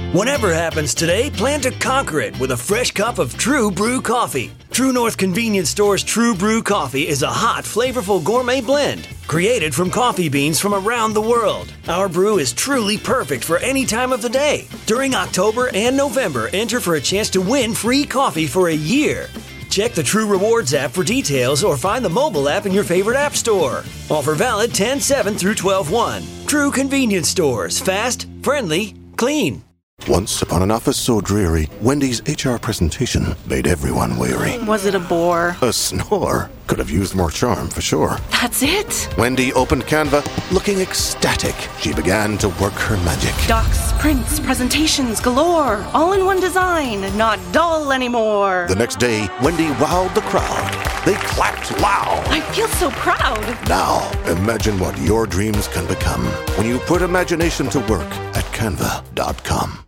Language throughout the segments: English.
Whatever happens today, plan to conquer it with a fresh cup of True Brew coffee. True North Convenience Store's True Brew coffee is a hot, flavorful gourmet blend created from coffee beans from around the world. Our brew is truly perfect for any time of the day. During October and November, enter for a chance to win free coffee for a year. Check the True Rewards app for details or find the mobile app in your favorite app store. Offer valid 10/7 through 12/1. True Convenience Stores. Fast, friendly, clean. Once upon an office so dreary, Wendy's HR presentation made everyone weary. Was it a bore? A snore. Could have used more charm, for sure. That's it? Wendy opened Canva, looking ecstatic. She began to work her magic. Docs, prints, presentations galore. All in one design. Not dull anymore. The next day, Wendy wowed the crowd. They clapped loud. I feel so proud. Now, imagine what your dreams can become when you put imagination to work at Canva.com.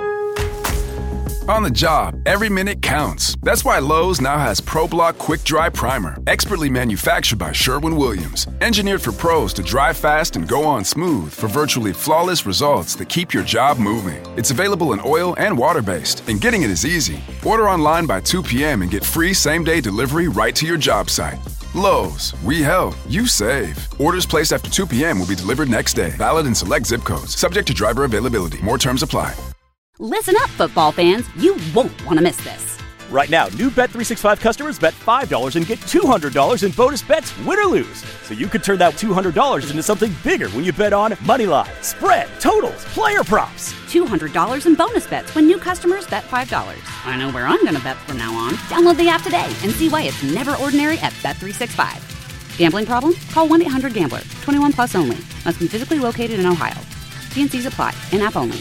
On the job, every minute counts. That's why Lowe's now has ProBlock Quick Dry Primer, expertly manufactured by Sherwin-Williams. Engineered for pros to dry fast and go on smooth for virtually flawless results that keep your job moving. It's available in oil and water-based, and getting it is easy. Order online by 2 p.m. and get free same-day delivery right to your job site. Lowe's, we help, you save. Orders placed after 2 p.m. will be delivered next day. Valid in select zip codes. Subject to driver availability. More terms apply. Listen up, football fans. You won't want to miss this. Right now, new Bet365 customers bet $5 and get $200 in bonus bets, win or lose. So you could turn that $200 into something bigger when you bet on moneyline, spread, totals, player props. $200 in bonus bets when new customers bet $5. I know where I'm going to bet from now on. Download the app today and see why it's never ordinary at Bet365. Gambling problem? Call 1-800-GAMBLER. 21 plus only. Must be physically located in Ohio. T&Cs apply. In-app only.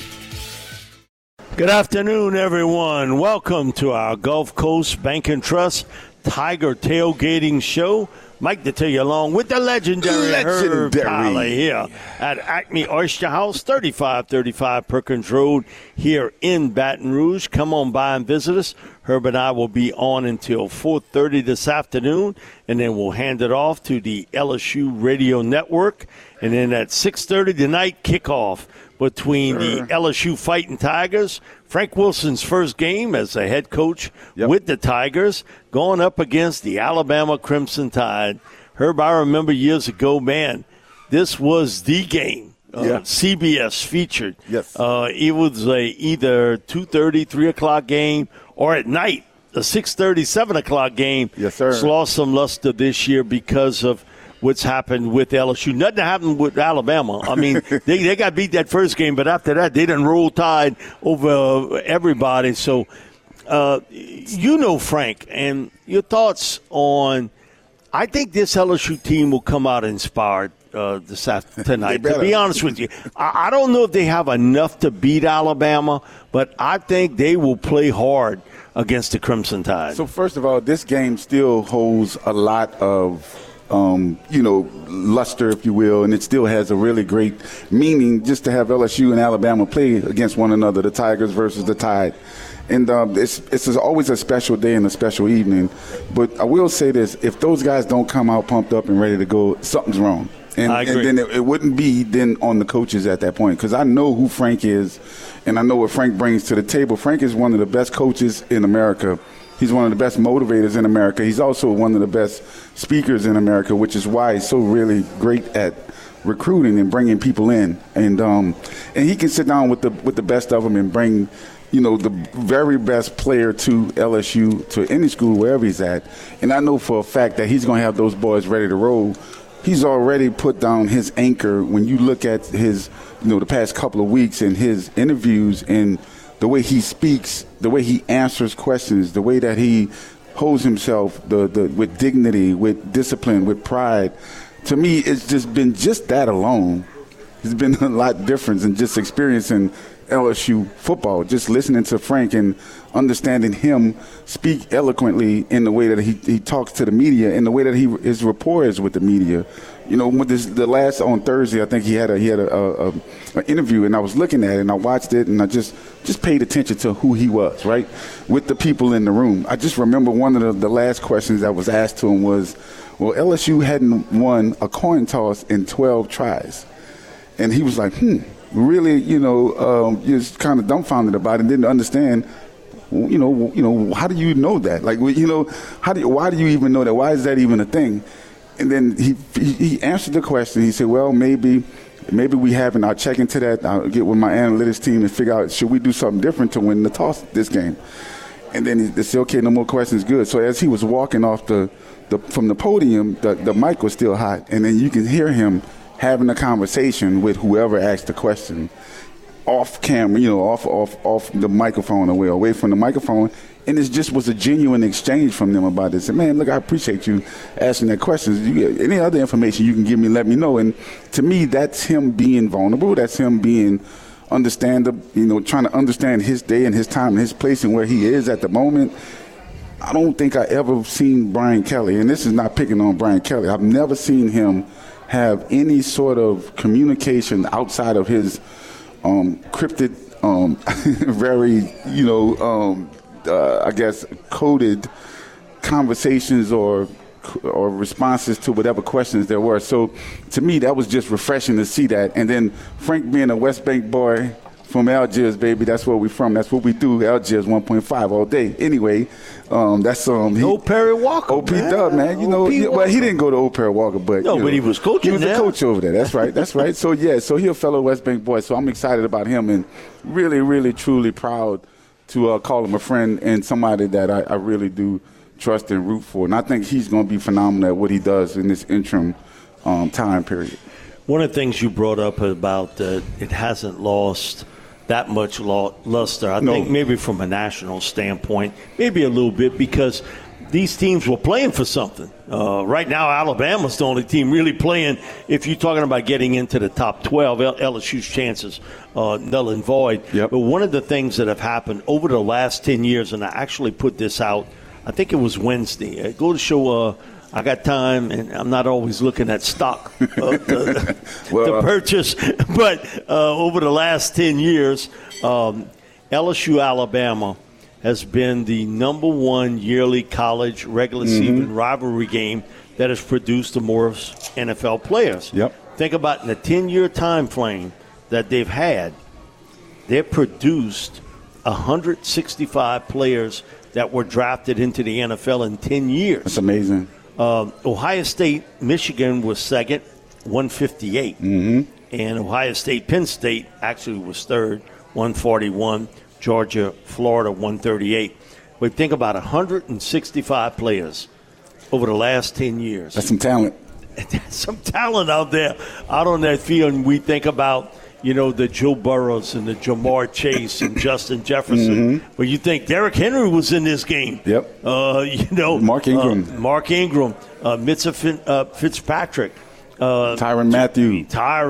Good afternoon, everyone. Welcome to our Gulf Coast Bank and Trust Tiger Tailgating Show. Mike to tell you along with the legendary Herb Tyler here at Acme Oyster House, 3535 Perkins Road here in Baton Rouge. Come on by and visit us. Herb and I will be on until 4:30 this afternoon, and then we'll hand it off to the LSU Radio Network. And then at 6:30 tonight, kickoff between the LSU Fighting Tigers, Frank Wilson's first game as a head coach with the Tigers, going up against the Alabama Crimson Tide. Herb, I remember years ago, man, this was the game. CBS featured. Yes. It was either 2:30, 3 o'clock game, or at night, a 6:30, 7 o'clock game. Yes, sir. It's lost some luster this year because of what's happened with LSU. Nothing happened with Alabama. I mean, they got beat that first game, but after that, they done roll tide over everybody. So, Frank, and your thoughts on, I think this LSU team will come out inspired tonight, to be honest with you. I don't know if they have enough to beat Alabama, but I think they will play hard against the Crimson Tide. So, first of all, this game still holds a lot of luster, if you will, and it still has a really great meaning just to have LSU and Alabama play against one another, the Tigers versus the Tide. And it's always a special day and a special evening. But I will say this, if those guys don't come out pumped up and ready to go, something's wrong. And then it wouldn't be then on the coaches at that point, because I know who Frank is, and I know what Frank brings to the table. Frank is one of the best coaches in America. He's one of the best motivators in America. He's also one of the best speakers in America, which is why he's so really great at recruiting and bringing people in. And he can sit down with the best of them and bring, the very best player to LSU, to any school, wherever he's at. And I know for a fact that he's going to have those boys ready to roll. He's already put down his anchor. When you look at his, the past couple of weeks and his interviews and the way he speaks, the way he answers questions, the way that he holds himself with dignity, with discipline, with pride. To me, it's just been just that alone. It's been a lot different than just experiencing LSU football, just listening to Frank and understanding him speak eloquently in the way that he talks to the media, in the way that his rapport is with the media. With on Thursday, I think he had an interview, and I was looking at it, and I watched it, and I just paid attention to who he was, right, with the people in the room. I just remember one of the last questions that was asked to him was, well, LSU hadn't won a coin toss in 12 tries. And he was like, really, just kind of dumbfounded about it and didn't understand, how do you know that? Like, why do you even know that? Why is that even a thing? And then he answered the question. He said, well, maybe we haven't. I'll check into that. I'll get with my analytics team and figure out, should we do something different to win the toss this game? And then they said, okay, no more questions, good. So as he was walking off from the podium, the mic was still hot. And then you can hear him having a conversation with whoever asked the question off camera, off the microphone away from the microphone. And it just was a genuine exchange from them about this. And, man, look, I appreciate you asking that question. Any other information you can give me, let me know. And to me, that's him being vulnerable. That's him being trying to understand his day and his time and his place and where he is at the moment. I don't think I ever seen Brian Kelly, and this is not picking on Brian Kelly. I've never seen him have any sort of communication outside of his cryptic, very, I guess, coded conversations or responses to whatever questions there were. So to me, that was just refreshing to see that. And then Frank being a West Bank boy from Algiers, baby, that's where we from. That's what we do. Algiers 1.5 all day. Anyway, that's Old Perry Walker. OP Dub, man. Well, he didn't go to Old Perry Walker, but but he was coaching. He was a coach over there. That's right. That's right. So so he's a fellow West Bank boy. So I'm excited about him and really, really, truly proud to call him a friend and somebody that I really do trust and root for. And I think he's going to be phenomenal at what he does in this interim time period. One of the things you brought up about it hasn't lost that much luster. I think maybe from a national standpoint, maybe a little bit, because these teams were playing for something. Right now, Alabama's the only team really playing. If you're talking about getting into the top 12, LSU's chances null and void. Yep. But one of the things that have happened over the last 10 years, and I actually put this out, I think it was Wednesday. Go to show I got time, and I'm not always looking at stock to purchase. But over the last 10 years, LSU Alabama has been the number one yearly college regular season rivalry game that has produced the most NFL players. Yep. Think about in the 10-year time frame that they've had, they've produced 165 players that were drafted into the NFL in 10 years. That's amazing. Ohio State, Michigan was second, 158. And Ohio State, Penn State actually was third, 141. Georgia, Florida, 138. But think about 165 players over the last 10 years. That's some talent. There's some talent out there, out on that field. And we think about, the Joe Burrows and the Jamar Chase and Justin Jefferson. But you think Derrick Henry was in this game. Yep. Mark Ingram. Mitza Fitzpatrick. Tyrann Mathieu.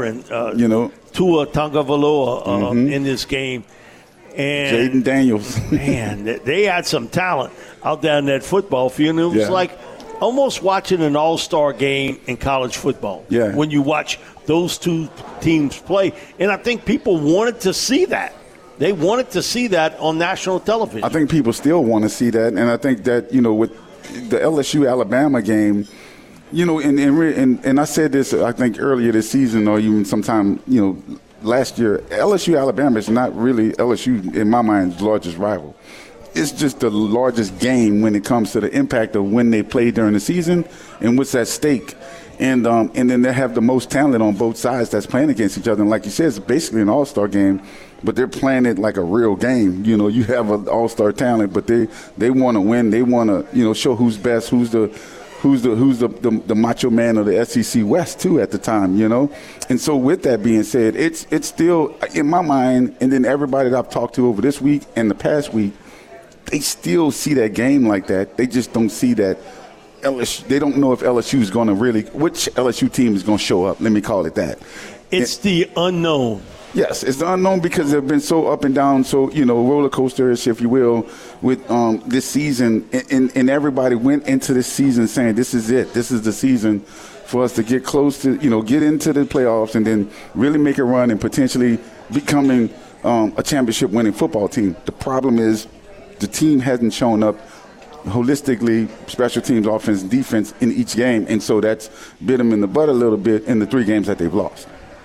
Tua Tagovailoa in this game. And Jaden Daniels. Man, they had some talent out there in that football field. And it was like almost watching an all-star game in college football. Yeah. When you watch those two teams play. And I think people wanted to see that. They wanted to see that on national television. I think people still want to see that. And I think that, with the LSU-Alabama game, and I said this, I think, earlier this season or even sometime, last year, LSU-Alabama is not really LSU, in my mind, largest rival. It's just the largest game when it comes to the impact of when they play during the season and what's at stake. And then they have the most talent on both sides that's playing against each other. And like you said, it's basically an all-star game, but they're playing it like a real game. You have an all-star talent, but they want to win. They want to, show who's best, who's the macho man of the SEC West too at the time, And so with that being said, it's still in my mind, and then everybody that I've talked to over this week and the past week, they still see that game like that. They just don't see that LSU. They don't know if LSU is going to which LSU team is going to show up. Let me call it that. It's the unknown. Yes, it's the unknown because they've been so up and down, so, roller coasters, if you will, with this season. And everybody went into this season saying, this is it. This is the season for us to get close to, get into the playoffs and then really make a run and potentially becoming a championship-winning football team. The problem is the team hasn't shown up holistically, special teams, offense, defense in each game. And so that's bit them in the butt a little bit in the 3 games that they've lost.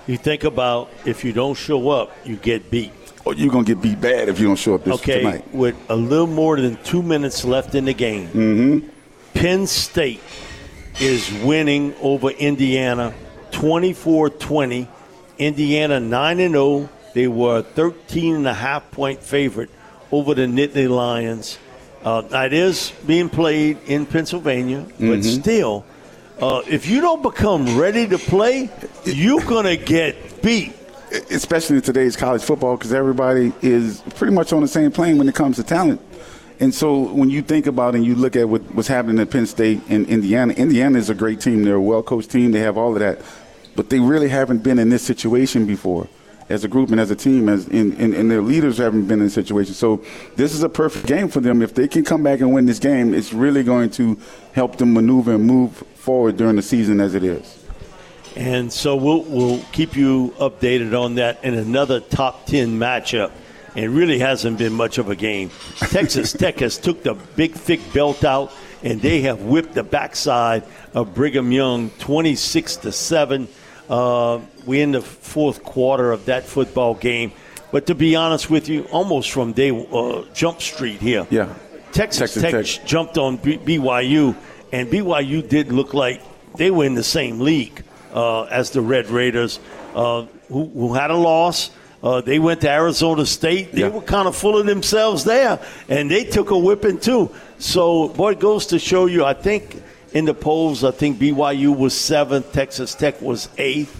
You think about if you don't show up, you get beat. Or you're going to get beat bad if you don't show up tonight. With a little more than 2 minutes left in the game, Penn State is winning over Indiana 24-20. Indiana 9-0. They were a 13.5-point favorite over the Nittany Lions. It is being played in Pennsylvania, but still, if you don't become ready to play, you're going to get beat. Especially in today's college football, because everybody is pretty much on the same plane when it comes to talent. And so when you think about and you look at what's happening at Penn State and Indiana is a great team. They're a well-coached team. They have all of that. But they really haven't been in this situation before as a group and as a team, and their leaders haven't been in this situation. So this is a perfect game for them. If they can come back and win this game, it's really going to help them maneuver and move forward during the season as it is. And so we'll keep you updated on that in another top 10 matchup. It really hasn't been much of a game. Texas Tech has took the big, thick belt out, and they have whipped the backside of Brigham Young 26-7. We're in the fourth quarter of that football game. But to be honest with you, almost from Jump Street here. Yeah. Texas Tech jumped on BYU, and BYU did look like they were in the same league as the Red Raiders, who had a loss. They went to Arizona State. They were kind of full of themselves there, and they took a whipping too. So, boy, it goes to show you, I think in the polls, I think BYU was 7th, Texas Tech was 8th.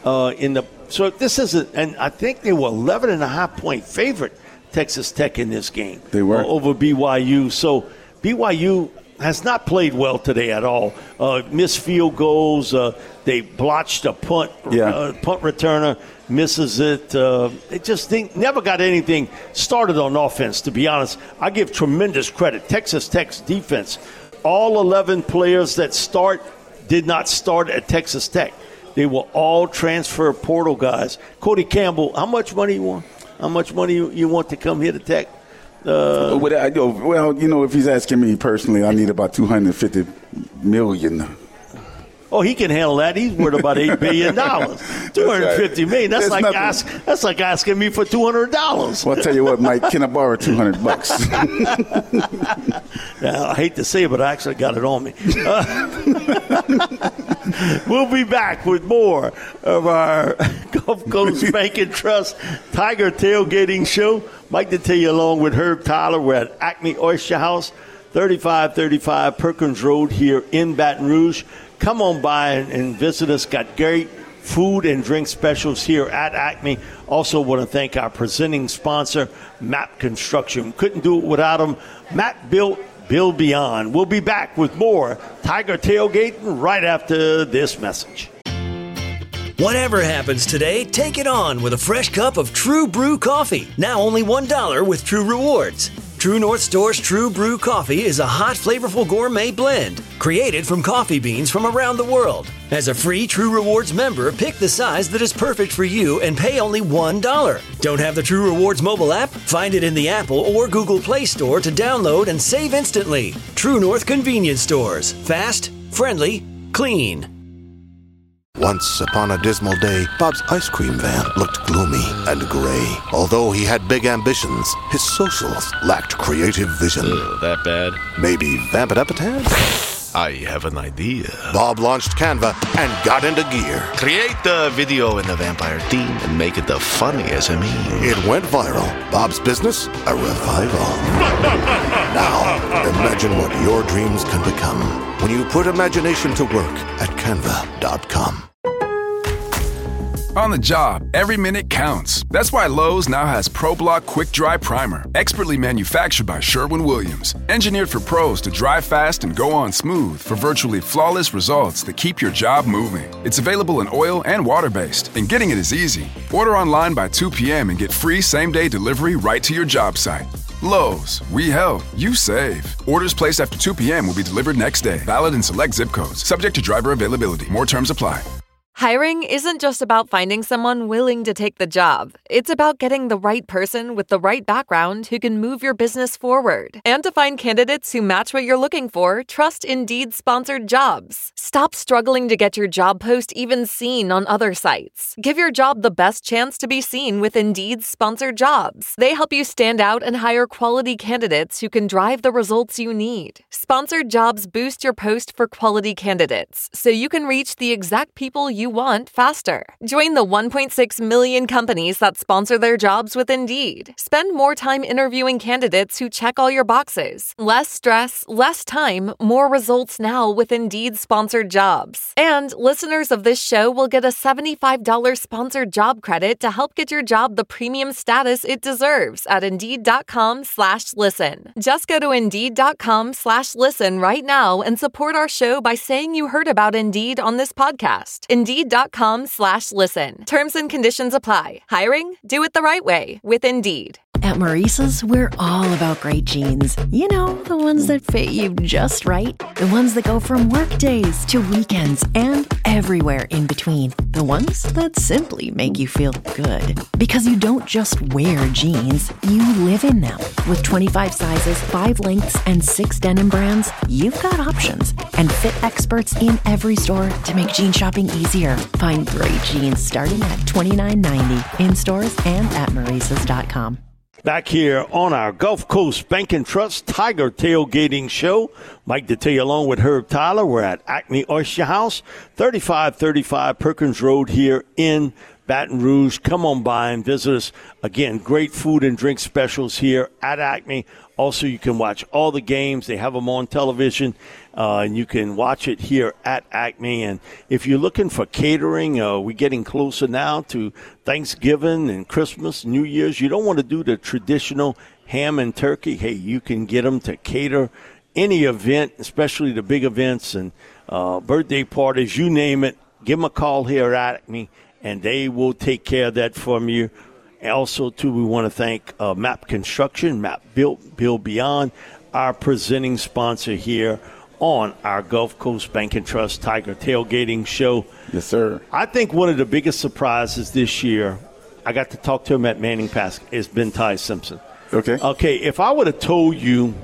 So this isn't, and I think they were 11.5-point favorite, Texas Tech, in this game. They were. Over BYU. So BYU has not played well today at all. Missed field goals. They blotched a punt. Punt returner misses it. They just never got anything started on offense, to be honest. I give tremendous credit. Texas Tech's defense, all 11 players that did not start at Texas Tech. They were all transfer portal guys. Cody Campbell, how much money you want? How much money you want to come here to Tech? If he's asking me personally, I need about $250 million. Oh, he can handle that. He's worth about $8 billion. $250 million. That's like asking me for $200. Well, I'll tell you what, Mike, can I borrow $200? Now, I hate to say it, but I actually got it on me. We'll be back with more of our Gulf Coast Bank and Trust Tiger Tailgating Show. Mike Detillier along with Herb Tyler. We're at Acme Oyster House, 3535 Perkins Road here in Baton Rouge. Come on by and visit us. Got great food and drink specials here at Acme. Also want to thank our presenting sponsor, MAP Construction. Couldn't do it without them. MAP built, build beyond. We'll be back with more Tiger Tailgating right after this message. Whatever happens today, take it on with a fresh cup of True Brew coffee. Now only $1 with True Rewards. True North Store's True Brew Coffee is a hot, flavorful gourmet blend created from coffee beans from around the world. As a free True Rewards member, pick the size that is perfect for you and pay only $1. Don't have the True Rewards mobile app? Find it in the Apple or Google Play Store to download and save instantly. True North Convenience Stores. Fast, friendly, clean. Once upon a dismal day, Bob's ice cream van looked gloomy and gray. Although he had big ambitions, his socials lacked creative vision. That bad? Maybe vamp it up a tad? I have an idea. Bob launched Canva and got into gear. Create the video in the vampire theme and make it the funniest SME. It went viral. Bob's business, a revival. Now, imagine what your dreams can become when you put imagination to work at Canva.com. On the job, every minute counts. That's why Lowe's now has ProBlock Quick Dry Primer, expertly manufactured by Sherwin-Williams. Engineered for pros to dry fast and go on smooth for virtually flawless results that keep your job moving. It's available in oil and water-based, and getting it is easy. Order online by 2 p.m. and get free same-day delivery right to your job site. Lowe's, we help, you save. Orders placed after 2 p.m. will be delivered next day. Valid in select zip codes. Subject to driver availability. More terms apply. Hiring isn't just about finding someone willing to take the job. It's about getting the right person with the right background who can move your business forward. And to find candidates who match what you're looking for, trust Indeed-sponsored jobs. Stop struggling to get your job post even seen on other sites. Give your job the best chance to be seen with Indeed-sponsored jobs. They help you stand out and hire quality candidates who can drive the results you need. Sponsored jobs boost your post for quality candidates, so you can reach the exact people you want faster. Join the 1.6 million companies that sponsor their jobs with Indeed. Spend more time interviewing candidates who check all your boxes. Less stress, less time, more results now with Indeed-sponsored jobs. And listeners of this show will get a $75 sponsored job credit to help get your job the premium status it deserves at Indeed.com/listen. Just go to Indeed.com/listen right now and support our show by saying you heard about Indeed on this podcast. Indeed.com/listen. Terms and conditions apply. Hiring? Do it the right way with Indeed. At Maurice's, we're all about great jeans. You know, the ones that fit you just right. The ones that go from work days to weekends and everywhere in between. The ones that simply make you feel good. Because you don't just wear jeans, you live in them. With 25 sizes, 5 lengths, and 6 denim brands, you've got options. And fit experts in every store to make jean shopping easier. Find great jeans starting at $29.90 in stores and at Maurice's.com. Back here on our Gulf Coast Bank and Trust Tiger Tailgating Show. Mike Detillier along with Herb Tyler. We're at Acme Oyster House, 3535 Perkins Road here in Baton Rouge. Come on by and visit us. Again, great food and drink specials here at Acme. Also, you can watch all the games. They have them on television, and you can watch it here at Acme. And if you're looking for catering, we're getting closer now to Thanksgiving and Christmas, New Year's. You don't want to do the traditional ham and turkey. Hey, you can get them to cater any event, especially the big events and birthday parties, you name it. Give them a call here at Acme, and they will take care of that from you. Also, too, we want to thank MAP Construction, MAP Build Beyond, our presenting sponsor here on our Gulf Coast Bank and Trust Tiger Tailgating Show. Yes, sir. I think one of the biggest surprises this year, I got to talk to him at Manning Pass, has been Ty Simpson. Okay, if I would have told you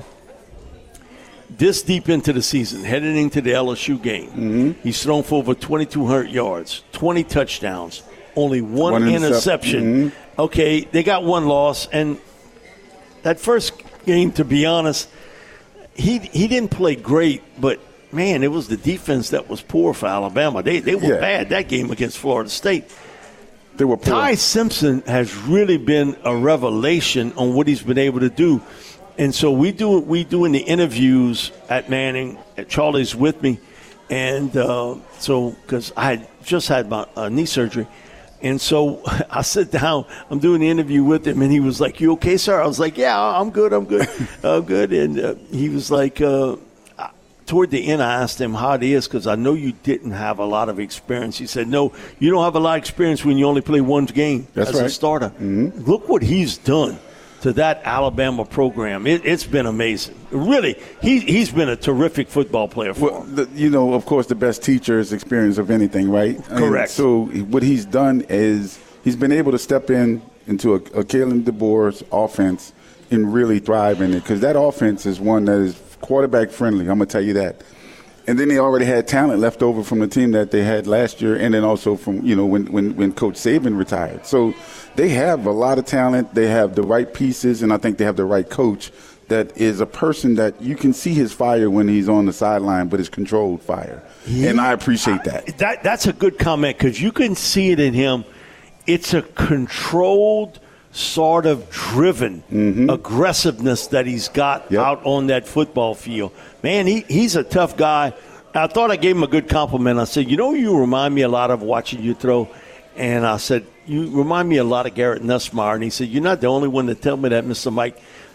this deep into the season, heading into the LSU game, he's thrown for over 2,200 yards, 20 touchdowns, only one interception. Okay, they got one loss, and that first game, to be honest, he didn't play great, but, man, it was the defense that was poor for Alabama. They were bad that game against Florida State. They were poor. Ty Simpson has really been a revelation on what he's been able to do. And so we doing the interviews at Manning, Charlie's with me, and because I had just had my knee surgery. And so I sit down, I'm doing the interview with him, and he was like, "You okay, sir?" I was like, "Yeah, I'm good. I'm good." And he was like, toward the end, I asked him how it is, because I know you didn't have a lot of experience. He said, "No, you don't have a lot of experience when you only play one game as a starter." Look what he's done to that Alabama program. It's been amazing. Really, he's been a terrific football player for him. Of course, the best teacher is experience of anything, right? Correct. And so what he's done is he's been able to step into a Kalen DeBoer's offense and really thrive in it, because that offense is one that is quarterback friendly. I'm going to tell you that. And then they already had talent left over from the team that they had last year, and then also from, when Coach Saban retired. So they have a lot of talent. They have the right pieces, and I think they have the right coach that is a person that you can see his fire when he's on the sideline, but it's controlled fire. And I appreciate that. That's a good comment, because you can see it in him. It's a controlled, sort of driven aggressiveness that he's got out on that football field. Man, he's a tough guy. I thought I gave him a good compliment. I said, you remind me a lot of watching you throw. And I said, you remind me a lot of Garrett Nussmeier. And he said, you're not the only one to tell me that, Mr. Mike.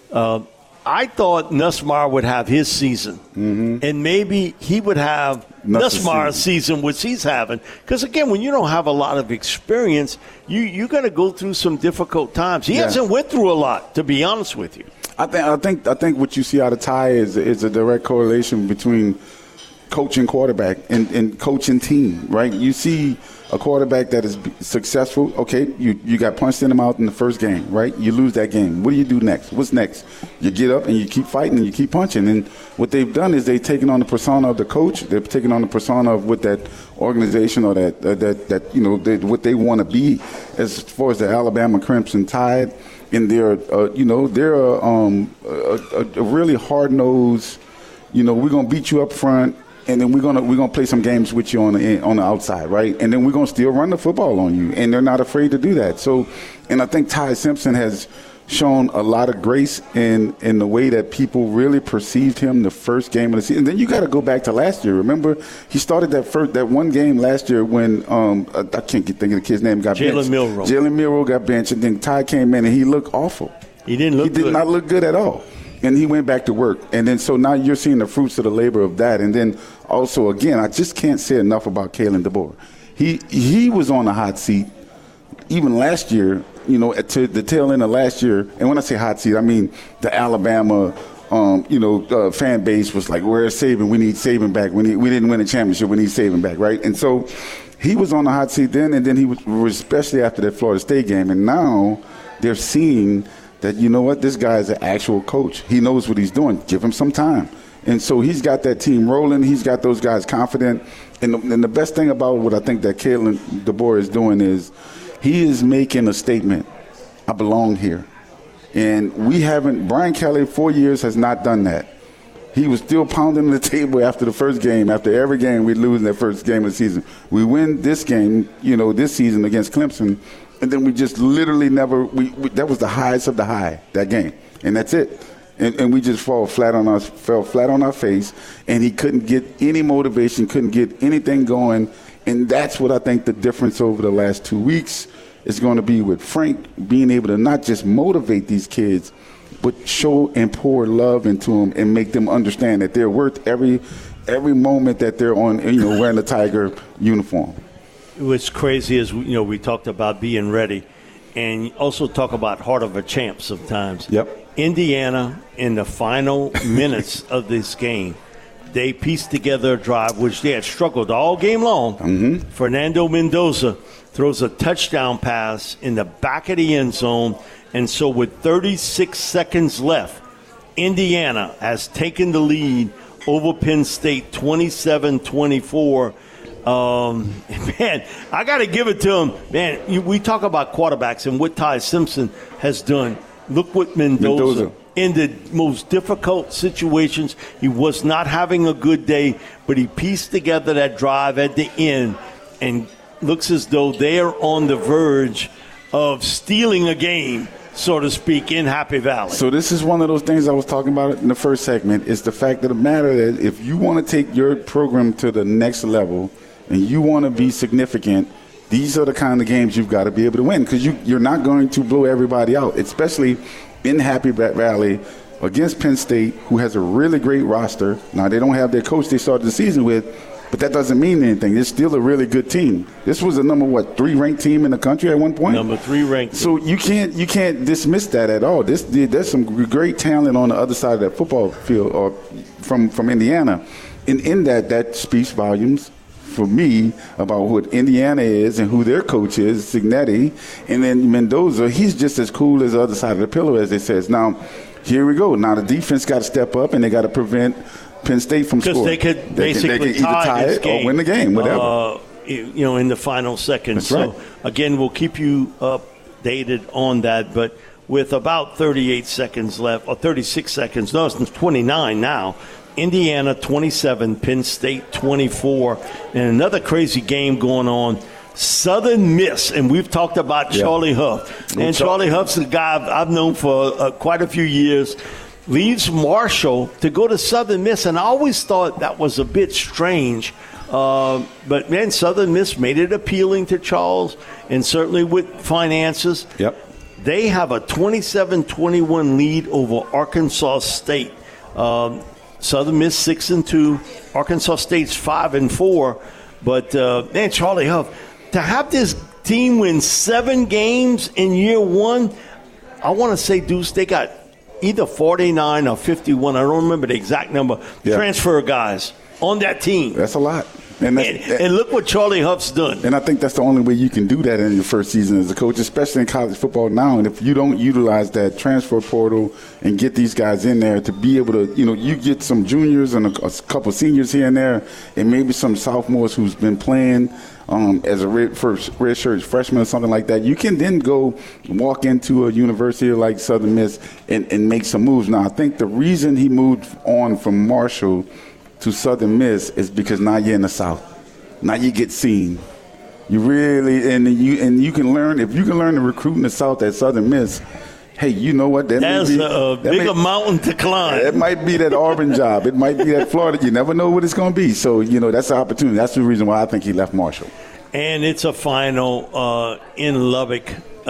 I thought Nussmeier would have his season, and maybe he would have Nussmeier's season, which he's having. Because, again, when you don't have a lot of experience, you're going to go through some difficult times. He hasn't went through a lot, to be honest with you. I think what you see out of Ty is a direct correlation between coach and quarterback and coach and team, right? You see a quarterback that is successful, okay, you got punched in the mouth in the first game, right? You lose that game. What do you do next? What's next? You get up and you keep fighting and you keep punching. And what they've done is they've taken on the persona of the coach. They've taken on the persona of what that organization or that what they want to be as far as the Alabama Crimson Tide. And they're a really hard-nosed, we're going to beat you up front, and then we're gonna play some games with you on the outside, right? And then we're going to still run the football on you, and they're not afraid to do that. So, and I think Ty Simpson has shown a lot of grace in the way that people really perceived him the first game of the season. And then you got to go back to last year. Remember, he started that one game last year when I can't think of the kid's name, got benched. Jalen Milroe got benched, and then Ty came in and he looked awful. He did not look good at all. And he went back to work. And then so now you're seeing the fruits of the labor of that. And then also, again, I just can't say enough about Kalen DeBoer. He was on the hot seat even last year, to the tail end of last year. And when I say hot seat, I mean the Alabama, fan base was like, where's Saban? We need Saban back. We didn't win a championship. We need Saban back, right? And so he was on the hot seat then, and then he was, especially after that Florida State game. And now they're seeing that, this guy is an actual coach. He knows what he's doing. Give him some time. And so he's got that team rolling. He's got those guys confident. And the best thing about what I think that Kalen DeBoer is doing is he is making a statement. I belong here. And Brian Kelly, 4 years, has not done that. He was still pounding the table after the first game. After every game, we lose in that first game of the season. We win this game, this season against Clemson. And then we just literally never, that was the highest of the high, that game. And that's it. And we just fell flat on our face. And he couldn't get any motivation, couldn't get anything going. And that's what I think the difference over the last 2 weeks is going to be with Frank being able to not just motivate these kids, but show and pour love into them and make them understand that they're worth every moment that they're on, wearing the Tiger uniform. What's crazy is, we talked about being ready, and also talk about heart of a champ sometimes. Yep. Indiana, in the final minutes of this game, they pieced together a drive which they had struggled all game long. Mm-hmm. Fernando Mendoza throws a touchdown pass in the back of the end zone, and so with 36 seconds left, Indiana has taken the lead over Penn State 27-24. Man, I got to give it to him. Man, we talk about quarterbacks and what Ty Simpson has done. Look what Mendoza. In the most difficult situations, he was not having a good day, but he pieced together that drive at the end and looks as though they are on the verge of stealing a game, so to speak, in Happy Valley. So this is one of those things I was talking about in the first segment. It's the fact of the matter that if you want to take your program to the next level and you want to be significant, these are the kind of games you've got to be able to win, because you're not going to blow everybody out, especially in Happy Valley against Penn State, who has a really great roster. Now, they don't have their coach they started the season with, but that doesn't mean anything. It's still a really good team. This was the number 3 ranked team in the country at one point? Number 3 ranked. So you can't dismiss that at all. There's some great talent on the other side of that football field, or from Indiana. And in that speaks volumes for me about what Indiana is and who their coach is, Cignetti. And then Mendoza, he's just as cool as the other side of the pillow, as they says. Now, here we go. Now the defense got to step up, and they got to prevent Penn State from scoring. Because they could basically either tie it or win the game, whatever. In the final seconds. That's right. So, again, we'll keep you updated on that. But with about 38 seconds left, or 36 seconds, no, it's 29 now. Indiana 27, Penn State 24. And another crazy game going on. Southern Miss, and we've talked about Charlie Huff. And Charlie Huff's a guy I've known for quite a few years. Leaves Marshall to go to Southern Miss, and I always thought that was a bit strange. But, man, Southern Miss made it appealing to Charles, and certainly with finances. Yep. They have a 27-21 lead over Arkansas State. Southern Miss 6-2, Arkansas State's 5-4. But, man, Charlie Huff, to have this team win 7 games in year one, I want to say, Deuce, they got either 49 or 51. I don't remember the exact number. Yeah. Transfer guys on that team. That's a lot. And look what Charlie Huff's done. And I think that's the only way you can do that in your first season as a coach, especially in college football now. And if you don't utilize that transfer portal and get these guys in there to be able to, you get some juniors and a couple seniors here and there, and maybe some sophomores who's been playing as a redshirt freshman or something like that, you can then go walk into a university like Southern Miss and make some moves. Now, I think the reason he moved on from Marshall to Southern Miss is because now you're in the South. Now you get seen. You really and you can learn, if you can learn to recruit in the South at Southern Miss. Hey, you know what? That's a bigger mountain to climb. It might be that Auburn job. It might be that Florida. You never know what it's going to be. So, that's the opportunity. That's the reason why I think he left Marshall. And it's a final in Lubbock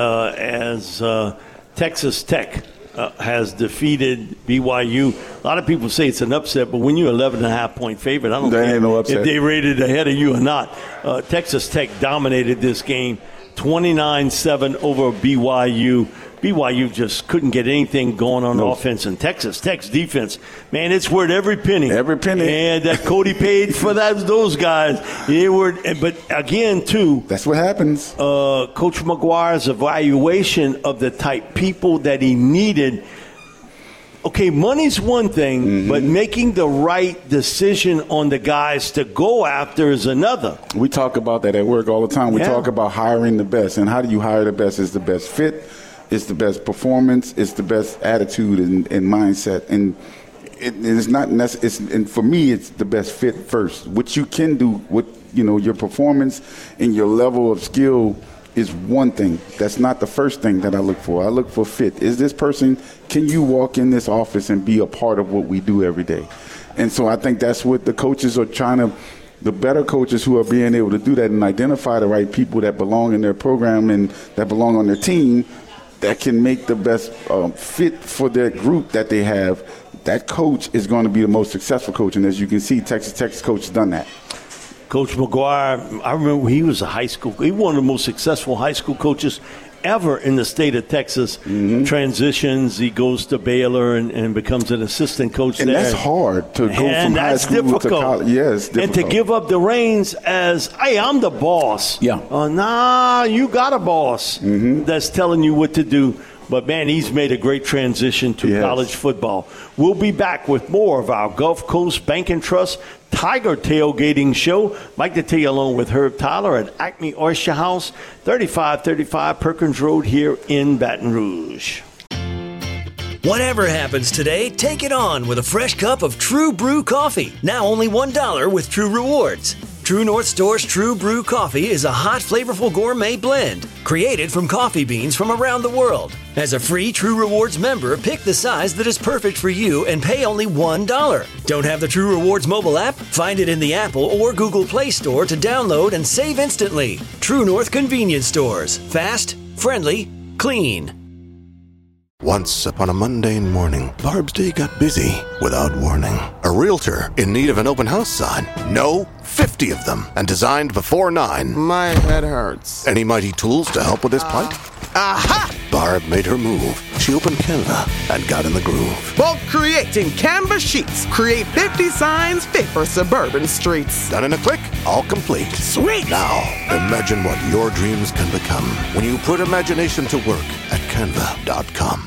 as Texas Tech has defeated BYU. A lot of people say it's an upset, but when you're 11.5-point favorite, I don't care no upset. if they rated ahead of you or not. Texas Tech dominated this game, 29-7 over BYU. BYU just couldn't get anything going on offense, and Texas Tech's defense, man, it's worth every penny. Every penny. And that Cody paid for those guys. But again, too, that's what happens. Coach McGuire's evaluation of the type people that he needed. Okay, money's one thing, but making the right decision on the guys to go after is another. We talk about that at work all the time. We talk about hiring the best, and how do you hire the best? Is the best fit. It's the best performance. It's the best attitude and mindset. And it's not necessary. And for me, it's the best fit first. What you can do with your performance and your level of skill is one thing. That's not the first thing that I look for. I look for fit. Is this person? Can you walk in this office and be a part of what we do every day? And so I think that's what the coaches are trying to. The better coaches who are being able to do that and identify the right people that belong in their program and that belong on their team, that can make the best fit for their group that they have, that coach is going to be the most successful coach. And as you can see, Texas Tech's coach has done that. Coach McGuire, I remember he was he was one of the most successful high school coaches ever in the state of Texas. Transitions, he goes to Baylor and becomes an assistant coach there. And that's hard to go from high school to college. Yes, difficult. And to give up the reins as, hey, I'm the boss. Yeah. Nah, you got a boss that's telling you what to do. But, man, he's made a great transition to college football. We'll be back with more of our Gulf Coast Bank and Trust Tiger Tailgating Show. Mike Detillier along with Herb Tyler at Acme Oyster House, 3535 Perkins Road here in Baton Rouge. Whatever happens today, take it on with a fresh cup of True Brew Coffee. Now only $1 with True Rewards. True North Store's True Brew Coffee is a hot, flavorful gourmet blend created from coffee beans from around the world. As a free True Rewards member, pick the size that is perfect for you and pay only $1. Don't have the True Rewards mobile app? Find it in the Apple or Google Play Store to download and save instantly. True North Convenience Stores. Fast, friendly, clean. Once upon a mundane morning, Barb's day got busy without warning. A realtor in need of an open house sign. No, 50 of them, and designed before 9. My head hurts. Any mighty tools to help with this plight? Aha! Barb made her move. She opened Canva and got in the groove. Bulk creating Canva sheets. Create 50 signs fit for suburban streets. Done in a click, all complete. Sweet! Now, imagine what your dreams can become when you put imagination to work at Canva.com.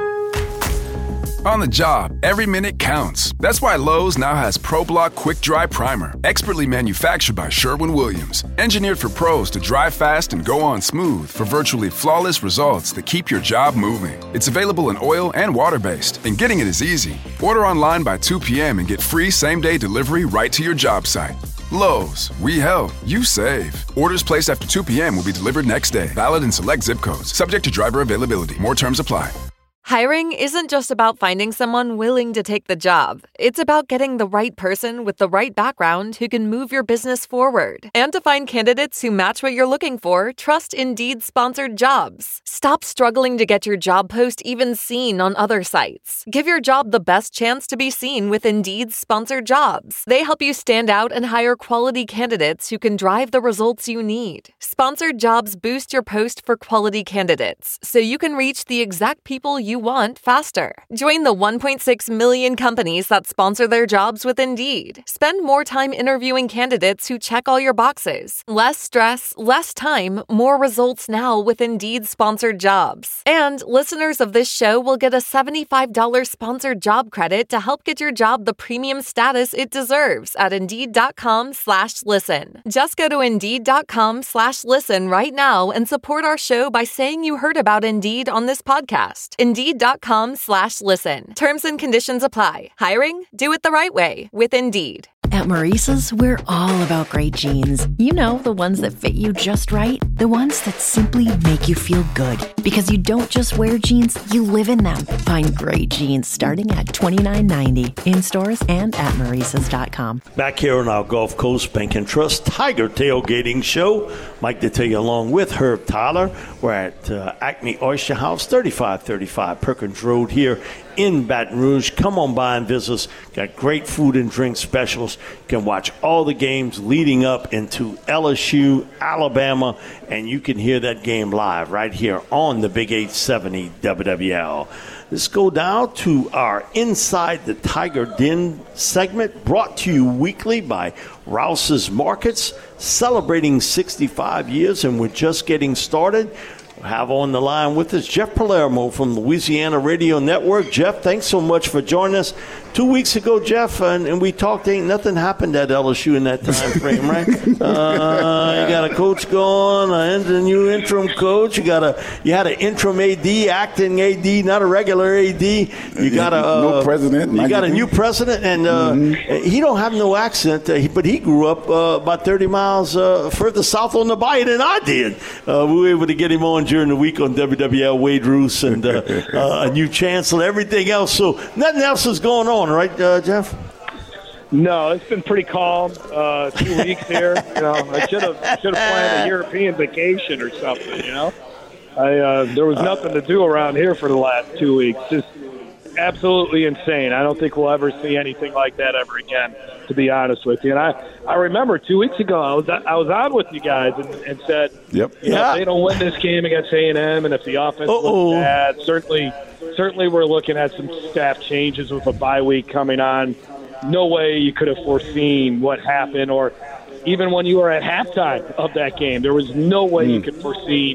On the job, every minute counts. That's why Lowe's now has ProBlock Quick Dry Primer, expertly manufactured by Sherwin-Williams. Engineered for pros to dry fast and go on smooth for virtually flawless results that keep your job moving. It's available in oil and water-based, and getting it is easy. Order online by 2 p.m. and get free same-day delivery right to your job site. Lowe's, we help, you save. Orders placed after 2 p.m. will be delivered next day. Valid in select zip codes. Subject to driver availability. More terms apply. Hiring isn't just about finding someone willing to take the job. It's about getting the right person with the right background who can move your business forward. And to find candidates who match what you're looking for, trust Indeed Sponsored Jobs. Stop struggling to get your job post even seen on other sites. Give your job the best chance to be seen with Indeed Sponsored Jobs. They help you stand out and hire quality candidates who can drive the results you need. Sponsored Jobs boost your post for quality candidates, so you can reach the exact people you you want faster. Join the 1.6 million companies that sponsor their jobs with Indeed. Spend more time interviewing candidates who check all your boxes. Less stress, less time, more results now with Indeed sponsored jobs. And listeners of this show will get a $75 sponsored job credit to help get your job the premium status it deserves at Indeed.com/listen. Just go to Indeed.com/listen right now and support our show by saying you heard about Indeed on this podcast. Indeed.com/listen. Terms and conditions apply. Hiring? Do it the right way with Indeed. At Maurice's, we're all about great jeans. You know, the ones that fit you just right. The ones that simply make you feel good. Because you don't just wear jeans, you live in them. Find great jeans starting at $29.90 in stores and at Maurice's.com. Back here on our Gulf Coast Bank and Trust Tiger Tailgating Show. Mike Detillier along with Herb Tyler. We're at Acme Oyster House, 3535 Perkins Road here in Baton Rouge. Come on by and visit us. Got great food and drink specials. You can watch all the games leading up into LSU, Alabama, and you can hear that game live right here on the Big 870 WWL. Let's go down to our Inside the Tiger Den segment, brought to you weekly by Rouse's Markets, celebrating 65 years, and we're just getting started. We'll have on the line with us Jeff Palermo from Louisiana Radio Network. Jeff, thanks so much for joining us. 2 weeks ago, Jeff, and we talked, ain't nothing happened at LSU in that time frame, right? You got a coach gone, a new interim coach. You had an interim AD, acting AD, not a regular AD. You got no president. You got a new president, and he don't have no accent, but he grew up about 30 miles further south on the bayou than I did. We were able to get him on during the week on WWL, Wade Roos, and a new chancellor, everything else. So nothing else is going on, right, Jeff? No, it's been pretty calm. 2 weeks here. You know, I should have planned a European vacation or something. You know, there was nothing to do around here for the last 2 weeks. Just absolutely insane. I don't think we'll ever see anything like that ever again, to be honest with you. And I remember 2 weeks ago I was on with you guys and said, yep, you know, if they don't win this game against A&M, and if the offense looks bad, certainly we're looking at some staff changes with a bye week coming on. No way you could have foreseen what happened, or even when you were at halftime of that game, there was no way you could foresee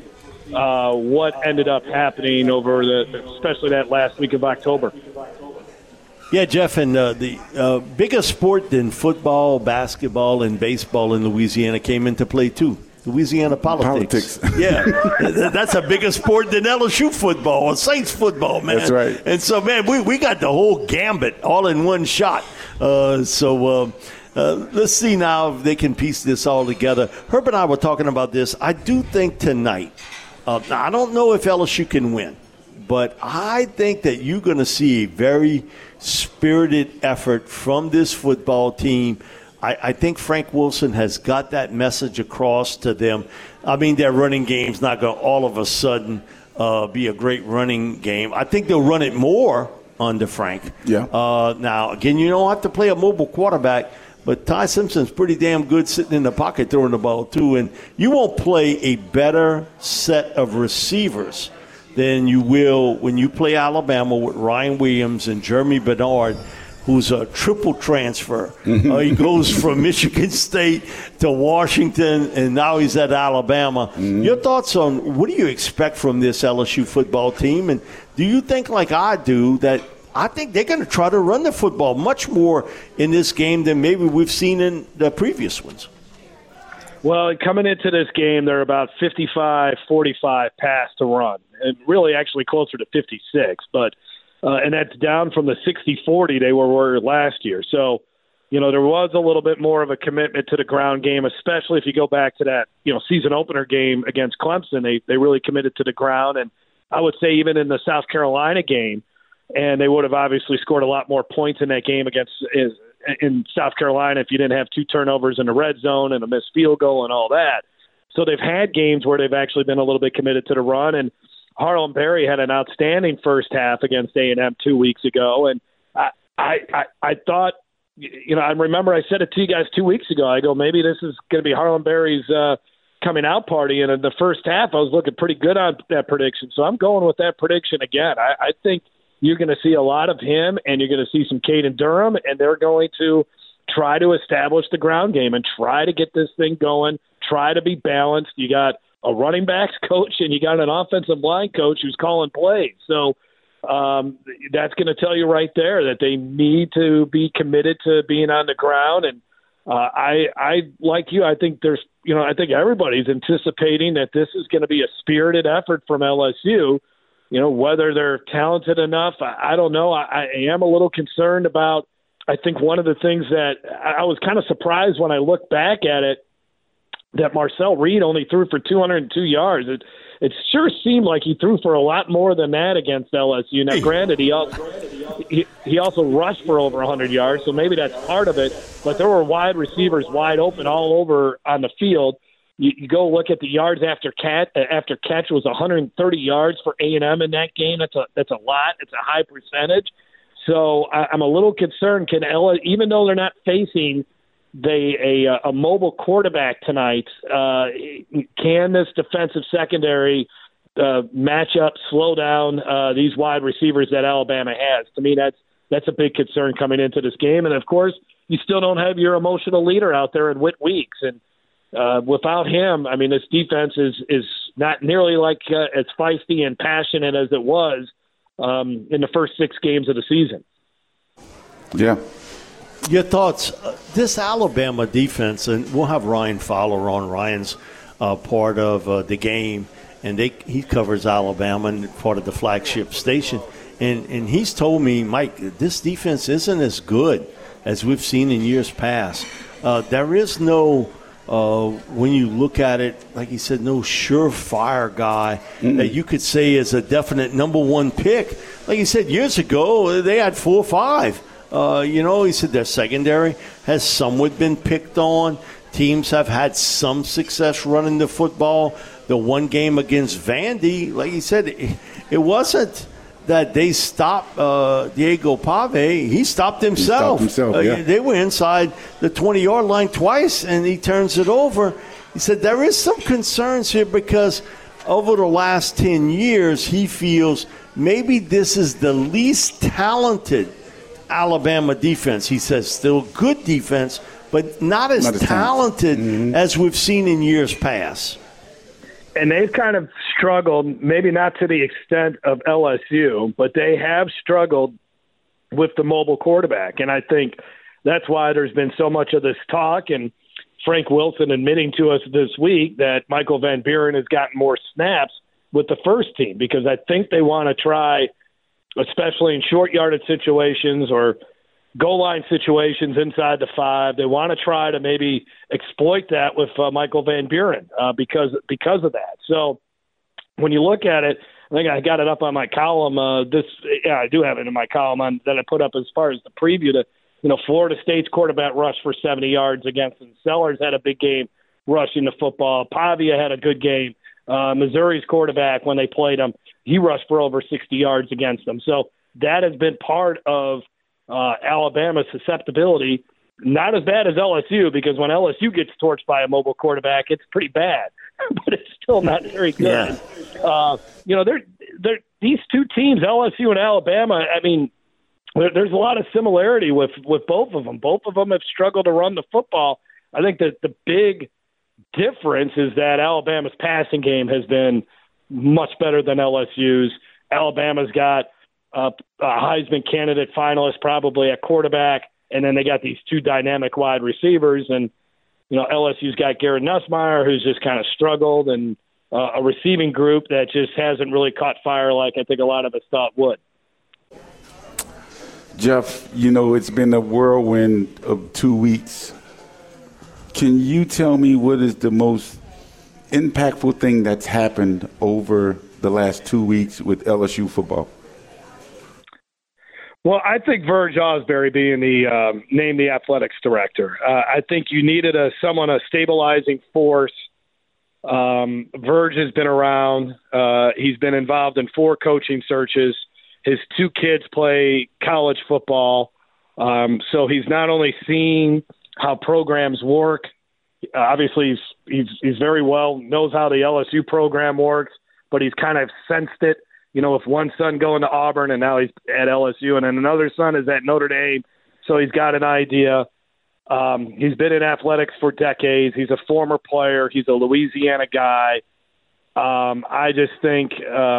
what ended up happening over especially that last week of October. Yeah, Jeff, and the biggest sport than football, basketball, and baseball in Louisiana came into play too. Louisiana politics. Yeah, that's a bigger sport than LSU football or Saints football, man. That's right. And so, man, we got the whole gambit all in one shot. Let's see now if they can piece this all together. Herb and I were talking about this. I do think tonight, I don't know if LSU can win, but I think that you're going to see a very spirited effort from this football team. I think Frank Wilson has got that message across to them. I mean, their running game's not going to all of a sudden be a great running game. I think they'll run it more under Frank. Yeah. Now, again, you don't have to play a mobile quarterback, but Ty Simpson's pretty damn good sitting in the pocket throwing the ball, too. And you won't play a better set of receivers than you will when you play Alabama with Ryan Williams and Jeremy Bernard, who's a triple transfer. He goes from Michigan State to Washington, and now he's at Alabama. Your thoughts on what do you expect from this LSU football team? And do you think, like I do, that I think they're going to try to run the football much more in this game than maybe we've seen in the previous ones? Well, coming into this game, they're about 55-45 pass to run, and really actually closer to 56, but and that's down from the 60-40 they were last year. So, you know, there was a little bit more of a commitment to the ground game, especially if you go back to that, you know, season opener game against Clemson. They really committed to the ground, and I would say even in the South Carolina game, and they would have obviously scored a lot more points in that game in South Carolina if you didn't have 2 turnovers in the red zone and a missed field goal and all that. So they've had games where they've actually been a little bit committed to the run, and Harlan Berry had an outstanding first half against A&M 2 weeks ago, and I thought, you know, I remember I said it to you guys 2 weeks ago. I go, maybe this is going to be Harlan Berry's coming out party, and in the first half, I was looking pretty good on that prediction. So I'm going with that prediction again. I think you're going to see a lot of him, and you're going to see some Caden Durham, and they're going to try to establish the ground game and try to get this thing going, try to be balanced. You got a running backs coach, and you got an offensive line coach who's calling plays. So that's going to tell you right there that they need to be committed to being on the ground. And I like you. I think I think everybody's anticipating that this is going to be a spirited effort from LSU. Whether they're talented enough, I don't know. I am a little concerned about. I think one of the things that I was kind of surprised when I look back at it, that Marcel Reed only threw for 202 yards. It sure seemed like he threw for a lot more than that against LSU. Now, granted, he also rushed for over 100 yards, so maybe that's part of it. But there were wide receivers wide open all over on the field. You go look at the yards after catch was 130 yards for A&M in that game. That's a lot. It's a high percentage. So I'm a little concerned. Even though they're not facing a mobile quarterback tonight, can this defensive secondary match up, slow down these wide receivers that Alabama has? To me, that's a big concern coming into this game. And of course, you still don't have your emotional leader out there in Whit Weeks, and without him, I mean, this defense is not nearly like as feisty and passionate as it was in the first 6 games of the season. Yeah. Your thoughts? This Alabama defense, and we'll have Ryan Fowler on. Ryan's part of the game, and he covers Alabama and part of the flagship station. And he's told me, Mike, this defense isn't as good as we've seen in years past. There is no, when you look at it, like he said, no surefire guy that you could say is a definite number one pick. Like he said, years ago, they had 4 or 5. He said their secondary has somewhat been picked on. Teams have had some success running the football. The one game against Vandy, like he said, it wasn't that they stopped Diego Pave. He stopped himself. They were inside the 20-yard line twice, and he turns it over. He said there is some concerns here because over the last 10 years, he feels maybe this is the least talented Alabama defense. He says still good defense, but not as talented as we've seen in years past. And they've kind of struggled, maybe not to the extent of LSU, but they have struggled with the mobile quarterback. And I think that's why there's been so much of this talk, and Frank Wilson admitting to us this week that Michael Van Buren has gotten more snaps with the first team, because I think they want to try, especially in short yardage situations or goal line situations inside the 5. They want to try to maybe exploit that with Michael Van Buren because of that. So when you look at it, I think I got it up on my column. I do have it in my column that I put up as far as the preview. Florida State's quarterback rushed for 70 yards against them. Sellers had a big game rushing the football. Pavia had a good game. Missouri's quarterback, when they played him, he rushed for over 60 yards against them. So that has been part of Alabama's susceptibility. Not as bad as LSU, because when LSU gets torched by a mobile quarterback, it's pretty bad, but it's still not very good. These two teams, LSU and Alabama, I mean, there's a lot of similarity with both of them. Both of them have struggled to run the football. I think that the big difference is that Alabama's passing game has been much better than LSU's. Alabama's got a Heisman candidate finalist probably at quarterback, and then they got these 2 dynamic wide receivers. And, LSU's got Garrett Nussmeier, who's just kind of struggled, and a receiving group that just hasn't really caught fire like I think a lot of us thought would. Jeff, it's been a whirlwind of 2 weeks. Can you tell me what is the most impactful thing that's happened over the last 2 weeks with LSU football? Well, I think Verge Osbury being named the athletics director. I think you needed a stabilizing force. Verge has been around. He's been involved in 4 coaching searches. His 2 kids play college football. So he's not only seen how programs work, obviously he's very well, knows how the LSU program works, but he's kind of sensed it, with one son going to Auburn and now he's at LSU, and then another son is at Notre Dame. So he's got an idea. He's been in athletics for decades. He's a former player. He's a Louisiana guy. I just think,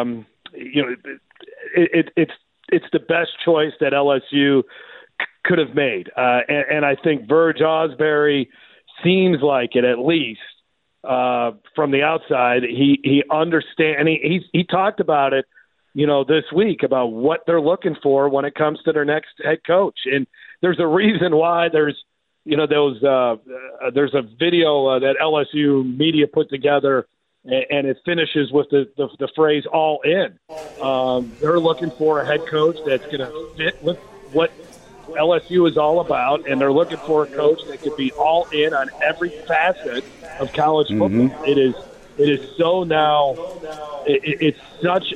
it's the best choice that LSU could have made. And I think Verge Osbury seems like it, at least from the outside. He understands, and he talked about it, this week, about what they're looking for when it comes to their next head coach. And there's a reason why there's a video that LSU media put together, and it finishes with the phrase "all in." They're looking for a head coach that's going to fit with what LSU is all about, and they're looking for a coach that could be all in on every facet of college football. Mm-hmm. It is so now. It's such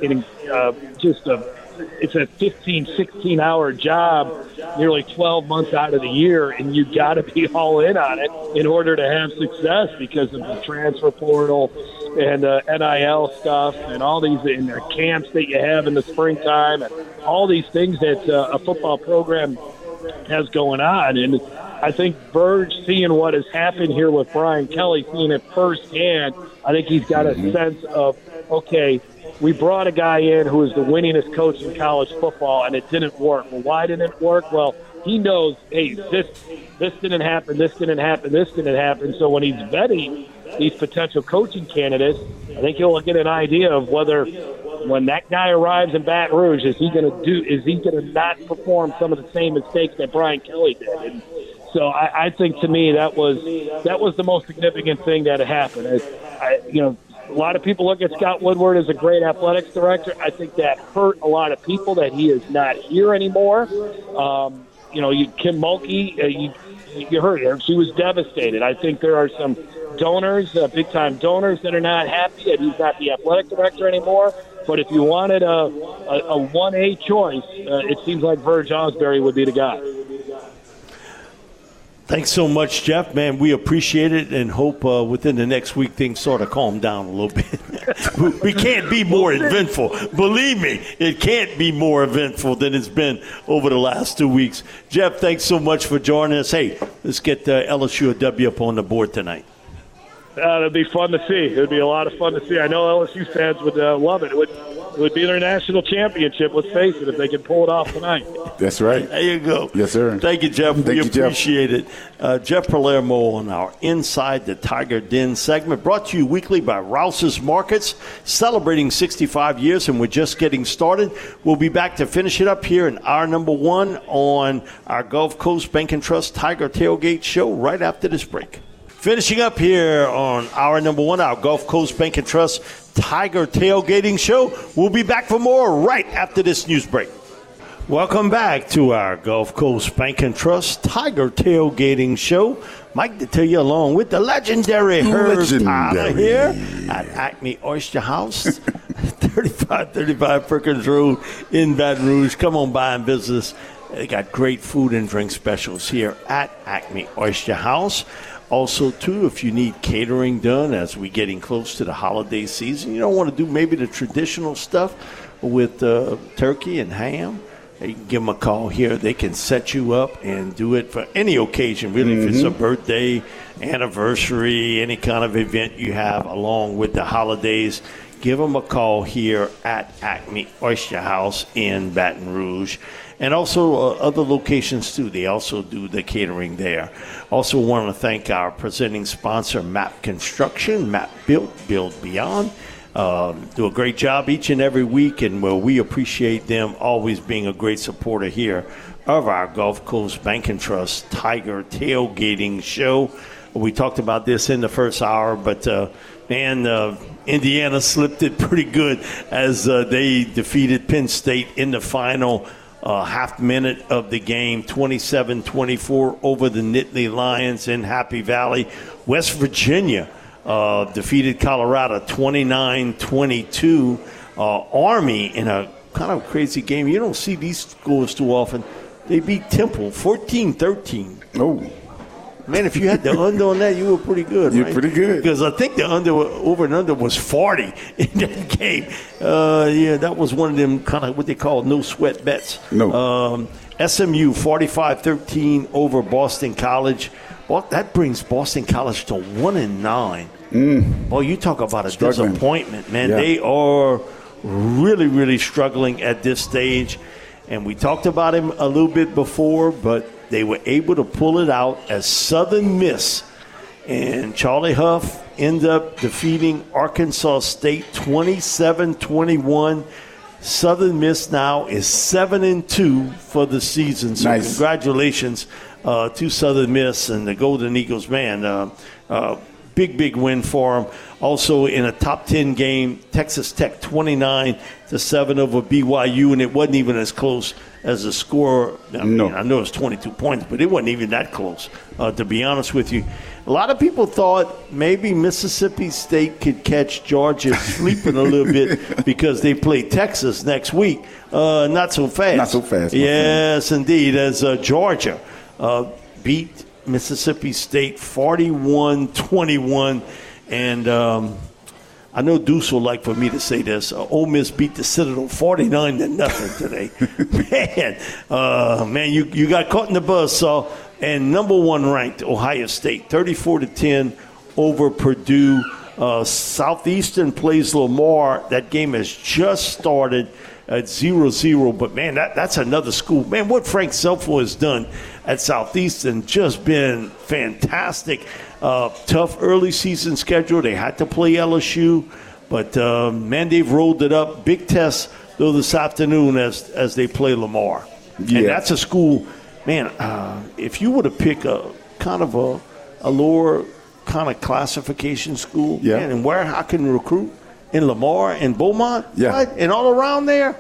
it's a 15, 16-hour job, nearly 12 months out of the year, and you got to be all in on it in order to have success because of the transfer portal and NIL stuff and all these and the camps that you have in the springtime and all these things that a football program has going on. And I think Verge, seeing what has happened here with Brian Kelly, seeing it firsthand, I think he's got a sense of, okay, we brought a guy in who is the winningest coach in college football, and it didn't work. Well, why didn't it work? Well, he knows, hey, this didn't happen, this didn't happen, this didn't happen. So when he's vetting these potential coaching candidates, I think he'll get an idea of whether, when that guy arrives in Baton Rouge, is he going to not perform some of the same mistakes that Brian Kelly did? And so I think, to me, that was the most significant thing that happened. A lot of people look at Scott Woodward as a great athletics director. I think that hurt a lot of people that he is not here anymore. Kim Mulkey, you heard her. She was devastated. I think there are some donors, big-time donors, that are not happy that he's not the athletic director anymore. But if you wanted a 1A choice, it seems like Verge Osbury would be the guy. Thanks so much, Jeff. Man, we appreciate it and hope within the next week things sort of calm down a little bit. We can't be more eventful. Believe me, it can't be more eventful than it's been over the last 2 weeks. Jeff, thanks so much for joining us. Hey, let's get LSU a W up on the board tonight. It'd be fun to see. It would be a lot of fun to see. I know LSU fans would love it. It would be their national championship, let's face it, if they could pull it off tonight. That's right. There you go. Yes, sir. Thank you, Jeff. We appreciate it. Jeff Palermo on our Inside the Tiger Den segment, brought to you weekly by Rouse's Markets, celebrating 65 years, and we're just getting started. We'll be back to finish it up here in hour number 1 on our Gulf Coast Bank and Trust Tiger Tailgate show right after this break. Finishing up here on hour number 1, our Gulf Coast Bank and Trust Tiger Tailgating Show. We'll be back for more right after this news break. Welcome back to our Gulf Coast Bank and Trust Tiger Tailgating Show. Mike to tell you, along with the legendary Herb Tyler here at Acme Oyster House, 3535 Perkins Road in Baton Rouge. Come on by and visit us. They got great food and drink specials here at Acme Oyster House. Also, too, if you need catering done as we're getting close to the holiday season, you don't want to do maybe the traditional stuff with turkey and ham, you can give them a call here. They can set you up and do it for any occasion, really, if it's a birthday, anniversary, any kind of event you have along with the holidays. Give them a call here at Acme Oyster House in Baton Rouge. And also other locations, too. They also do the catering there. Also want to thank our presenting sponsor, MAP Construction. MAP Build Beyond. Do a great job each and every week, and we appreciate them always being a great supporter here of our Gulf Coast Bank and Trust Tiger Tailgating Show. We talked about this in the first hour, but, Indiana slipped it pretty good as they defeated Penn State in the final half minute of the game, 27-24 over the Nittany Lions in Happy Valley. West Virginia defeated Colorado 29-22. Army in a kind of crazy game. You don't see these scores too often. They beat Temple 14-13. Oh. Man, if you had the under on that, you were pretty good, You're right? pretty good. Because I think the over and under was 40 in that game. That was one of them kind of what they call no-sweat bets. No. SMU 45-13 over Boston College. Well, that brings Boston College to 1-9. Boy, you talk about a disappointment, man. Yeah. They are really, really struggling at this stage. And we talked about him a little bit before, but they were able to pull it out as Southern Miss. And Charlie Huff ended up defeating Arkansas State 27-21. Southern Miss now is 7-2 for the season. So nice. Congratulations to Southern Miss and the Golden Eagles. Man, big win for them. Also in a top 10 game, Texas Tech 29-7 over BYU, and it wasn't even as close as the score. I know it was 22 points, but it wasn't even that close, to be honest with you. A lot of people thought maybe Mississippi State could catch Georgia sleeping a little bit because they play Texas next week. Not so fast. Not so fast. Yes, indeed, as Georgia beat Mississippi State 41-21. And I know Deuce will like for me to say this. Ole Miss beat the Citadel 49-0 today. Man, you got caught in the buzzsaw. And number one ranked Ohio State, 34-10 over Purdue. Southeastern plays Lamar. That game has just started at 0-0. But, man, that's another school. Man, what Frank Selfo has done at Southeastern just been fantastic. Tough early season schedule. They had to play LSU. But, man, they've rolled it up. Big test, though, this afternoon as they play Lamar. Yeah. And that's a school – man, if you were to pick a kind of a lower kind of classification school, man, and where I can recruit in Lamar and Beaumont, right, and all around there,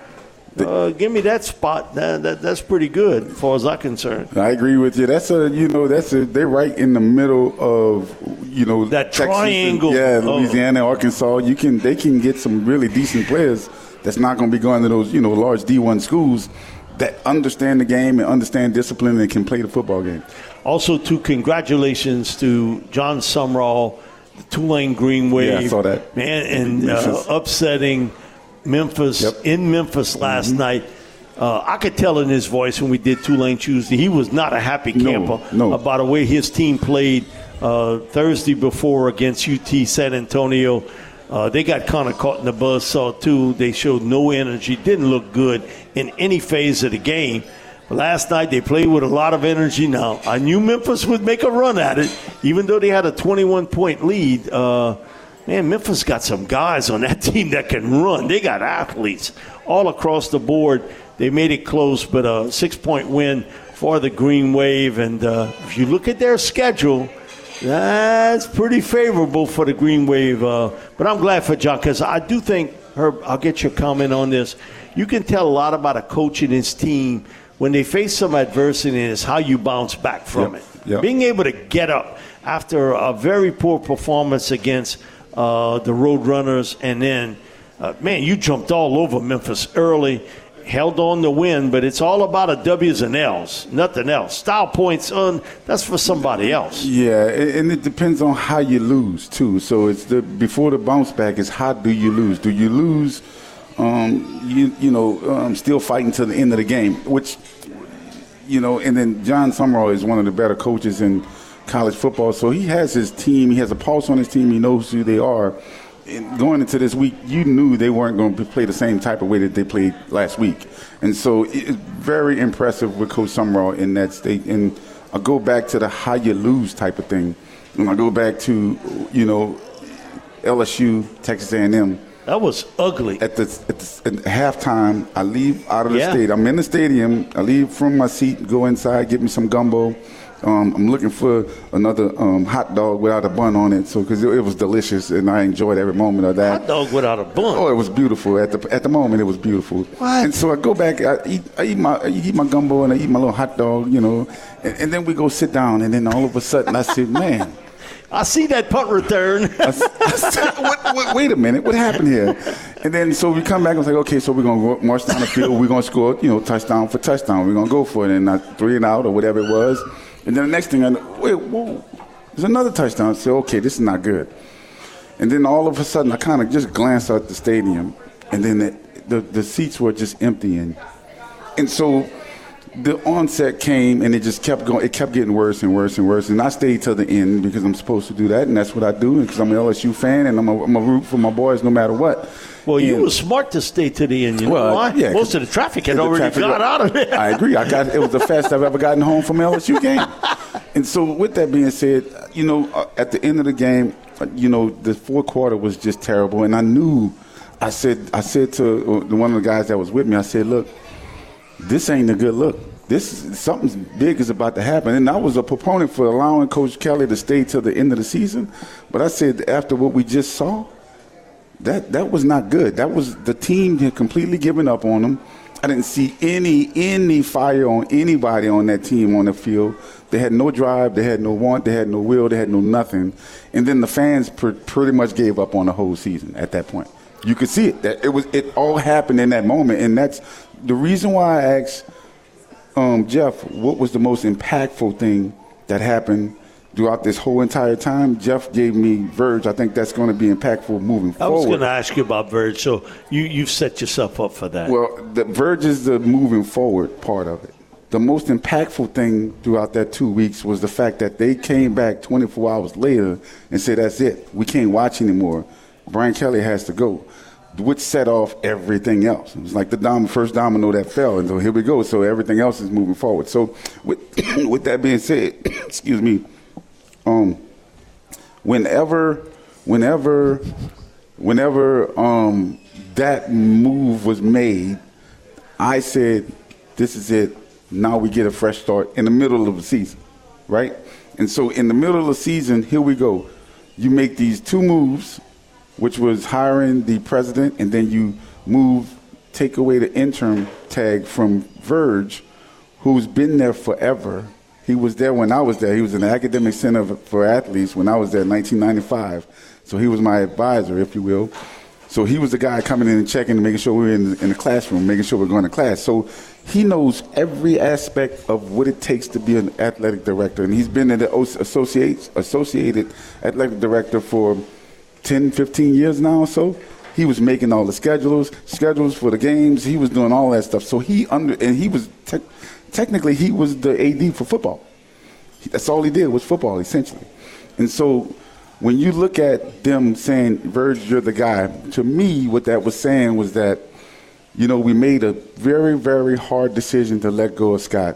give me that spot. That's pretty good as far as I'm concerned. I agree with you. They're right in the middle of that Texas triangle. And, Louisiana, Arkansas. They can get some really decent players that's not going to be going to those large D1 schools that understand the game and understand discipline and can play the football game. Also, congratulations to John Sumrall, the Tulane Green Wave. Yeah, I saw that. Man, and upsetting Memphis in Memphis last night. I could tell in his voice when we did Tulane Tuesday, he was not a happy camper about the way his team played Thursday before against UT San Antonio. They got kind of caught in the buzzsaw, too. They showed no energy, didn't look good in any phase of the game. Last night they played with a lot of energy. Now, I knew Memphis would make a run at it, even though they had a 21-point lead. Man, Memphis got some guys on that team that can run. They got athletes all across the board. They made it close, but a 6-point win for the Green Wave. And if you look at their schedule, that's pretty favorable for the Green Wave. But I'm glad for John because I do think, Herb, I'll get your comment on this. You can tell a lot about a coach and his team when they face some adversity, and it's how you bounce back from it. Yep. Being able to get up after a very poor performance against the Roadrunners, and then, man, you jumped all over Memphis early, held on to win, but it's all about a W's and L's, nothing else. Style points, that's for somebody else. Yeah, and it depends on how you lose, too. So it's before the bounce back is how do you lose? Do you lose still fighting to the end of the game, which, and then John Sumrall is one of the better coaches in college football. So he has his team. He has a pulse on his team. He knows who they are. And going into this week, you knew they weren't going to play the same type of way that they played last week. And so it's very impressive with Coach Sumrall in that state. And I go back to the how you lose type of thing. And I go back to, LSU, Texas A&M. That was ugly. At halftime, I leave out of the stadium. I'm in the stadium. I leave from my seat, go inside, get me some gumbo. I'm looking for another hot dog without a bun on it, because it was delicious, and I enjoyed every moment of that. Hot dog without a bun? Oh, it was beautiful. At the moment, it was beautiful. What? And so I go back. I eat my gumbo, and I eat my little hot dog, and then we go sit down, and then all of a sudden I said, man. I see that punt return. I said, wait a minute, what happened here? And then so we come back and say, okay, so we're going to march down the field. We're going to score, touchdown for touchdown. We're going to go for it. And 3 and out or whatever it was. And then the next thing I know, wait, whoa, there's another touchdown. I said, okay, this is not good. And then all of a sudden, I kind of just glanced out the stadium, and then the seats were just empty. And so the onset came, and it just kept going. It kept getting worse and worse and worse. And I stayed till the end because I'm supposed to do that, and that's what I do because I'm an LSU fan, and I'm a root for my boys no matter what. Well, you were smart to stay to the end. You know why? Yeah, most of the traffic had already got out of it. I agree. It was the fastest I've ever gotten home from an LSU game. And so with that being said, at the end of the game, the fourth quarter was just terrible. And I knew, I said to one of the guys that was with me, I said, look, this ain't a good look. Something big is about to happen. And I was a proponent for allowing Coach Kelly to stay till the end of the season. But I said, after what we just saw, that was not good. That was the team had completely given up on them. I didn't see any fire on anybody on that team on the field. They had no drive, they had no want, they had no will, they had no nothing. And then the fans pretty much gave up on the whole season at that point. You could see it. It all happened in that moment. And that's the reason why I asked Jeff, what was the most impactful thing that happened throughout this whole entire time? Jeff gave me Verge. I think that's going to be impactful moving forward. I was going to ask you about Verge, so you've set yourself up for that. Well, the Verge is the moving forward part of it. The most impactful thing throughout that 2 weeks was the fact that they came back 24 hours later and said, that's it. We can't watch anymore. Brian Kelly has to go, which set off everything else. It was like the first domino that fell, and so here we go. So everything else is moving forward. So with that being said, excuse me, whenever that move was made, I said, this is it. Now we get a fresh start in the middle of the season, right? And so in the middle of the season, here we go. You make these two moves, which was hiring the president, and then you take away the interim tag from Verge, who's been there forever. He was there when I was there. He was in the Academic Center for Athletes when I was there in 1995. So he was my advisor, if you will. So he was the guy coming in and checking and making sure we were in the classroom, making sure we're going to class. So he knows every aspect of what it takes to be an athletic director. And he's been the associated athletic director for 10, 15 years now or so. He was making all the schedules for the games. He was doing all that stuff. So he was technically he was the AD for football. That's all he did was football, essentially. And so when you look at them saying, Verge, you're the guy, to me what that was saying was that, we made a very, very hard decision to let go of Scott.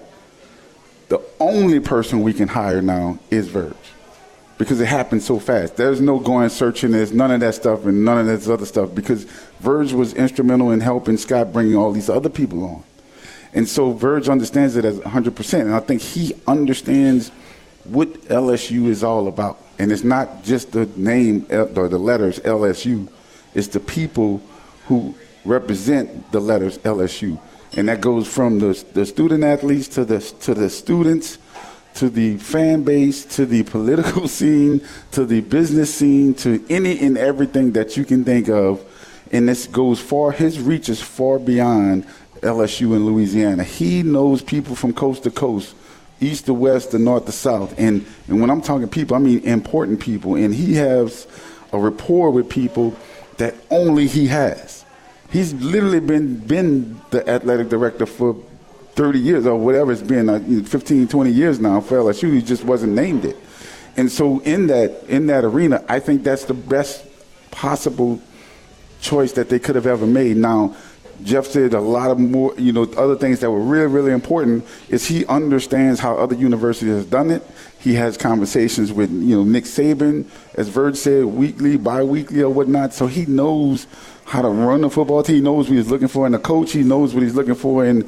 The only person we can hire now is Verge, because it happened so fast. There's no going searching. There's none of that stuff and none of this other stuff, because Verge was instrumental in helping Scott bringing all these other people on. And so Verge understands it as 100%. And I think he understands what LSU is all about. And it's not just the name or the letters LSU. It's the people who represent the letters LSU. And that goes from the student athletes to the students, to the fan base, to the political scene, to the business scene, to any and everything that you can think of. And this goes far, his reach is far beyond LSU in Louisiana. He knows people from coast to coast, east to west, to north to south. And when I'm talking people, I mean important people. And he has a rapport with people that only he has. He's literally been the athletic director for 30 years or whatever it's been, 15, 20 years now for LSU. He just wasn't named it. And so in that arena, I think that's the best possible choice that they could have ever made. Now, Jeff said a lot of more, other things that were really, really important is he understands how other universities have done it. He has conversations with, Nick Saban, as Verge said, weekly, bi-weekly or whatnot. So he knows how to run the football team. He knows what he's looking for in a coach. He knows what he's looking for in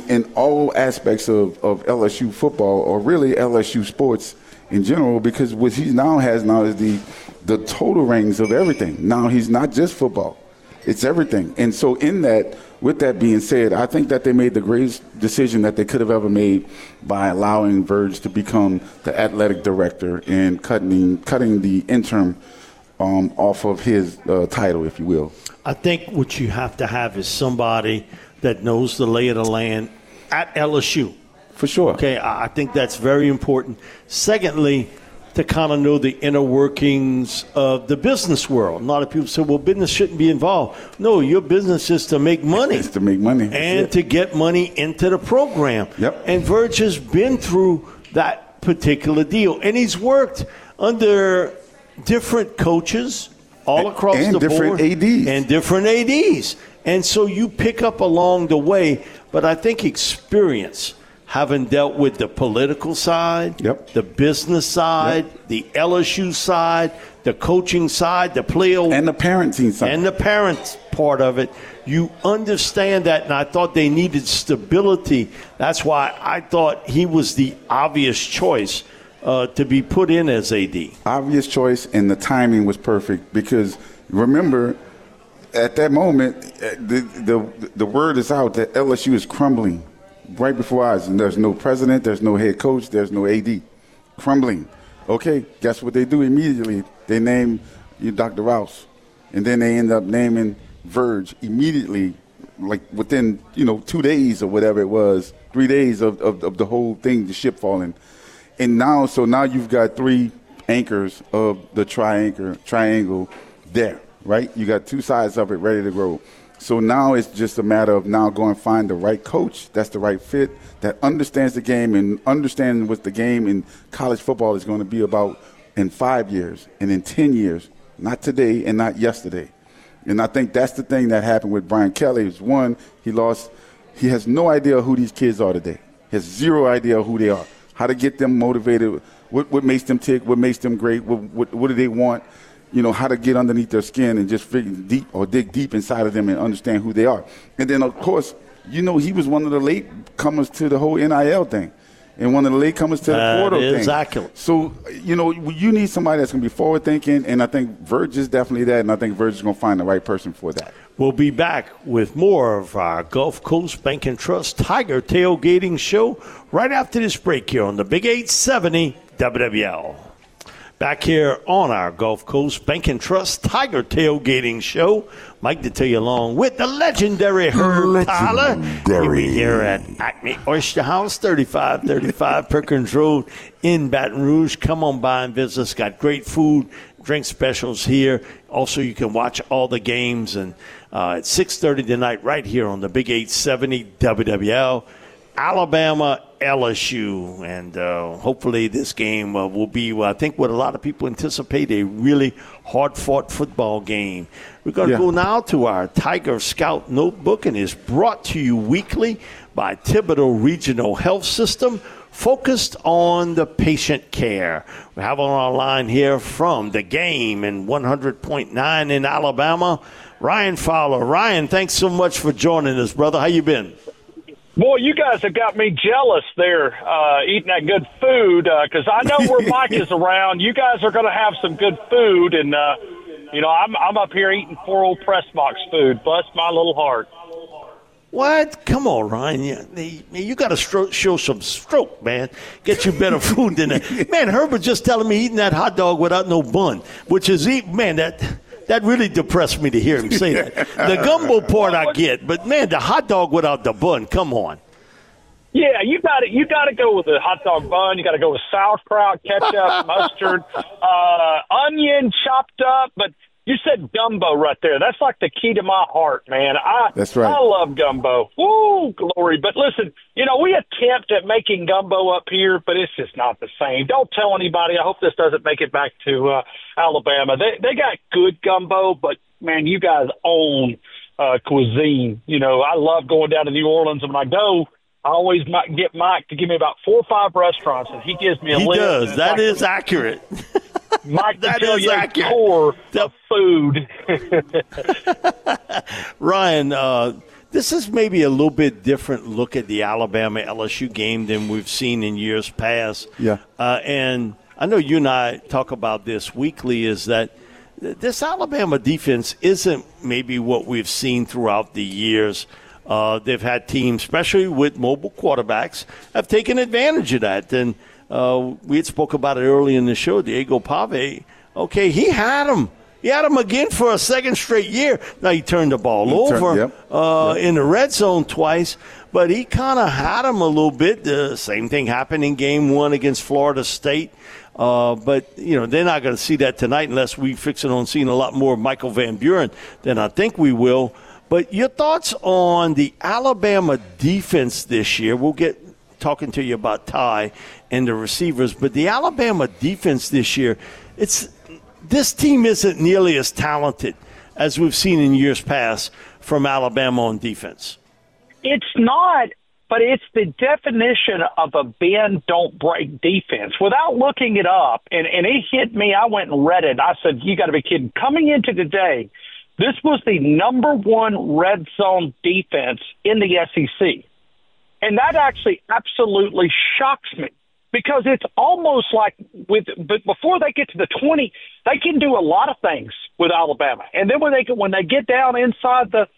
all aspects of LSU football, or really LSU sports in general, because what he now has is the total rings of everything. Now he's not just football. It's everything. And so with that being said, I think that they made the greatest decision that they could have ever made by allowing Verge to become the athletic director and cutting the interim off of his title, if you will. I think what you have to have is somebody that knows the lay of the land at LSU For sure. Okay, I think that's very important. Secondly, to kind of know the inner workings of the business world. A lot of people say, well, business shouldn't be involved. No, your business is to make money. It's to make money. And to get money into the program. Yep. And Verge has been through that particular deal. And he's worked under different coaches all across the board. And different ADs. And so you pick up along the way. But I think experience, having dealt with the political side, the business side, the LSU side, the coaching side, the player, and the parenting side. And the parents part of it, you understand that, and I thought they needed stability. That's why I thought he was the obvious choice to be put in as AD. Obvious choice, and the timing was perfect because, remember, at that moment, the word is out that LSU is crumbling right before our eyes. And there's no president, there's no head coach, there's no AD. Crumbling. Okay, guess what they do immediately? They name Dr. Rouse. And then they end up naming Verge immediately, like within, 2 days or whatever it was, 3 days of the whole thing, the ship falling. And now you've got 3 anchors of the triangle there, right? You got 2 sides of it ready to grow. So now it's just a matter of now going to find the right coach that's the right fit, that understands the game and understands what the game in college football is going to be about in 5 years and in 10 years, not today and not yesterday. And I think that's the thing that happened with Brian Kelly is, one, he has no idea who these kids are today. He has zero idea who they are, how to get them motivated, what makes them tick, what makes them great, what do they want. How to get underneath their skin and just dig deep inside of them and understand who they are. And then, of course, he was one of the late comers to the whole NIL thing and one of the late comers to the portal thing. Exactly. So, you need somebody that's going to be forward-thinking, and I think Verge is definitely that, and I think Verge is going to find the right person for that. We'll be back with more of our Gulf Coast Bank and Trust Tiger Tailgating Show right after this break here on the Big 870 WWL. Back here on our Gulf Coast Bank and Trust Tiger Tailgating Show. Mike Detillier along with the legendary Herb Tyler. We're here at Acme Oyster House, 3535 Perkins Road in Baton Rouge. Come on by and visit us. Got great food, drink specials here. Also, you can watch all the games and at 6:30 tonight right here on the Big 870 WWL. Alabama, LSU, and hopefully this game will be, I think, what a lot of people anticipate, a really hard-fought football game. We're going to go now to our Tiger Scout Notebook, and it's brought to you weekly by Thibodaux Regional Health System, focused on the patient care. We have on our line here from the game in 100.9 in Alabama, Ryan Fowler. Ryan, thanks so much for joining us, brother. How you been? Boy, you guys have got me jealous there, eating that good food, because I know where Mike is around. You guys are going to have some good food, and, I'm up here eating poor old Press Box food. Bless my little heart. What? Come on, Ryan. You got to show some stroke, man. Get you better food than that. Man, Herbert just telling me eating that hot dog without no bun, which is, that really depressed me to hear him say that. The gumbo part I get, but, man, the hot dog without the bun, come on. Yeah, you got to go with the hot dog bun. You got to go with sauerkraut, ketchup, mustard, onion chopped up. But you said gumbo right there. That's like the key to my heart, man. That's right. I love gumbo. Woo, glory. But listen, we attempt at making gumbo up here, but it's just not the same. Don't tell anybody. I hope this doesn't make it back to Alabama. They got good gumbo, but, man, you guys own cuisine. I love going down to New Orleans, and when I go, I always get Mike to give me about 4 or 5 restaurants, and he gives me a list. He does. That is accurate. Mike, that is accurate. Core of food. Ryan, this is maybe a little bit different look at the Alabama-LSU game than we've seen in years past. Yeah. And I know you and I talk about this weekly, is that this Alabama defense isn't maybe what we've seen throughout the years. They've had teams, especially with mobile quarterbacks, have taken advantage of that. And we had spoke about it early in the show. Diego Pave, okay, he had him. He had him again for a second straight year. Now he turned the ball over in the red zone twice. but he kind of had him a little bit. The same thing happened in Game 1 against Florida State. But, they're not going to see that tonight unless we fix it on seeing a lot more of Michael Van Buren than I think we will. But your thoughts on the Alabama defense this year? We'll get talking to you about Ty and the receivers. But the Alabama defense this year, this team isn't nearly as talented as we've seen in years past from Alabama on defense. It's not. But it's the definition of a bend, don't break defense. Without looking it up, and it hit me, I went and read it. I said, you got to be kidding. Coming into today, this was the number 1 red zone defense in the SEC. And that actually absolutely shocks me because it's almost like but before they get to the 20, they can do a lot of things with Alabama. And then when they get down inside the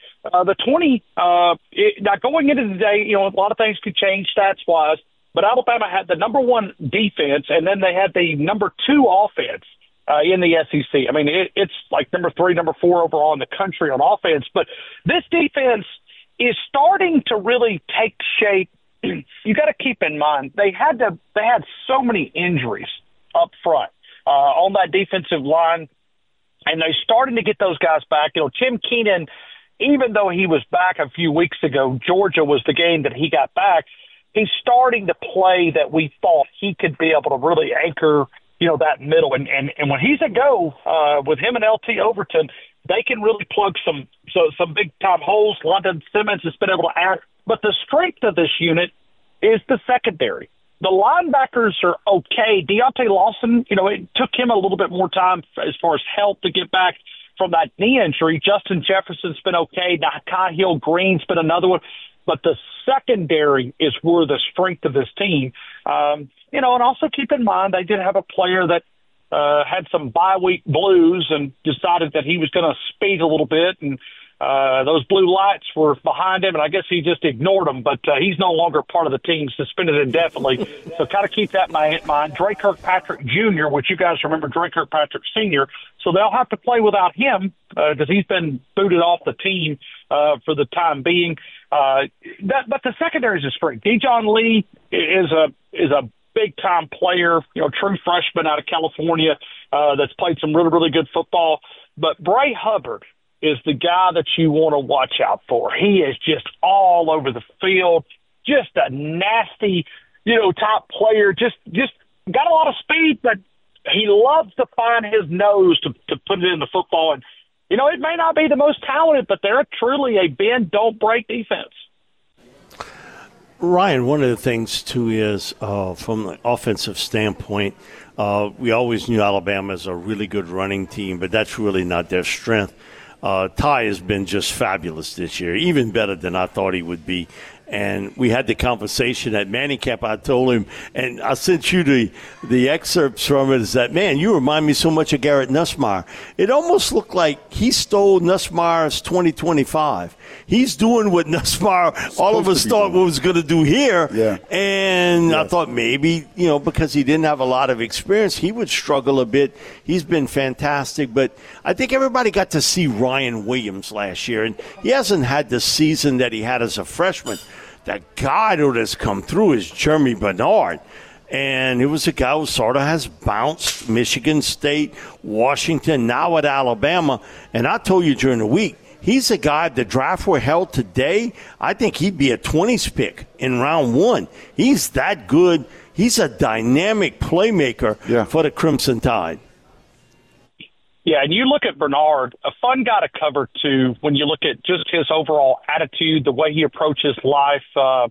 20, now going into the day, a lot of things could change stats-wise, but Alabama had the number 1 defense, and then they had the number 2 offense in the SEC. I mean, it's like number 3, number 4 overall in the country on offense. But this defense is starting to really take shape. You got to keep in mind they had so many injuries up front on that defensive line, and they're starting to get those guys back. Tim Keenan, even though he was back a few weeks ago, Georgia was the game that he got back. He's starting to play that we thought he could be able to really anchor, that middle. And when he's a go with him and LT Overton, they can really plug some big time holes. London Simmons has been able to add, but the strength of this unit is the secondary. The linebackers are okay. Deontay Lawson, it took him a little bit more time as far as health to get back from that knee injury. Justin Jefferson's been okay. Nakai Hill Green's been another one. But the secondary is where the strength of this team. And also keep in mind they did have a player that had some bye-week blues and decided that he was going to speed a little bit. And those blue lights were behind him, and I guess he just ignored them. But he's no longer part of the team, suspended indefinitely. So kind of keep that in mind. Dre Kirkpatrick Jr., which you guys remember Dre Kirkpatrick Sr., so they'll have to play without him because he's been booted off the team for the time being. But the secondary is a strength. Dejon Lee is a big-time player, true freshman out of California that's played some really, really good football. But Bray Hubbard is the guy that you want to watch out for. He is just all over the field, just a nasty, top player, just got a lot of speed, but he loves to find his nose to put it in the football. And, it may not be the most talented, but they're truly a bend, don't break defense. Ryan, one of the things, too, is from the offensive standpoint, we always knew Alabama is a really good running team, but that's really not their strength. Ty has been just fabulous this year, even better than I thought he would be. And we had the conversation at Manning Camp. I told him, and I sent you the excerpts from it, is that, man, you remind me so much of Garrett Nussmeier. It almost looked like he stole Nussmeier's 2025. He's doing what Nussmeier all of us thought was going to do here. Yeah. And yes. I thought maybe, because he didn't have a lot of experience, he would struggle a bit. He's been fantastic. But I think everybody got to see Ryan Williams last year, and he hasn't had the season that he had as a freshman. That guy that has come through is Jeremy Bernard. And it was a guy who sort of has bounced Michigan State, Washington, now at Alabama. And I told you during the week, he's a guy, if the draft were held today, I think he'd be a 20s pick in round 1. He's that good. He's a dynamic playmaker for the Crimson Tide. Yeah, and you look at Bernard, a fun guy to cover, too, when you look at just his overall attitude, the way he approaches life.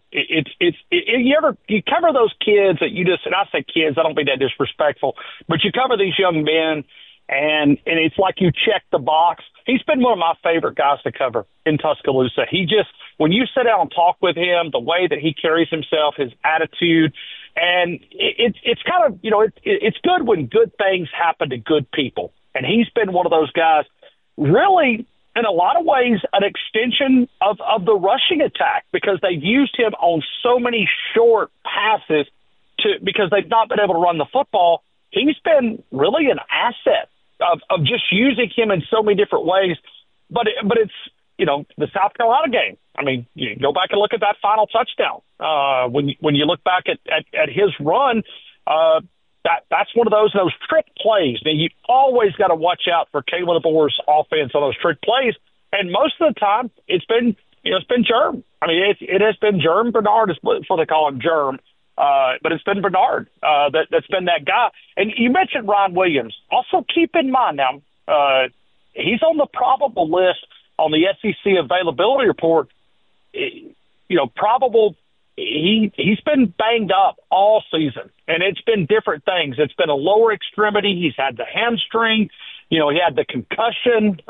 You cover those kids that you just, and I say kids, I don't mean that disrespectful, but you cover these young men, and it's like you check the box. He's been one of my favorite guys to cover in Tuscaloosa. He just, when you sit down and talk with him, the way that he carries himself, his attitude, and it's kind of, it's good when good things happen to good people. And he's been one of those guys, really, in a lot of ways, an extension of the rushing attack because they've used him on so many short passes because they've not been able to run the football. He's been really an asset of just using him in so many different ways. But the South Carolina game. I mean, you go back and look at that final touchdown. When you look back at his run, that's one of those trick plays. Now, you always got to watch out for Kalen DeBoer's offense on those trick plays. And most of the time, it's been Germ. I mean, it has been Germ Bernard is what they call him, Germ. But it's been Bernard that's been that guy. And you mentioned Ryan Williams. Also, keep in mind now, he's on the probable list on the SEC availability report. Probable. He's been banged up all season, and it's been different things. It's been a lower extremity. He's had the hamstring. He had the concussion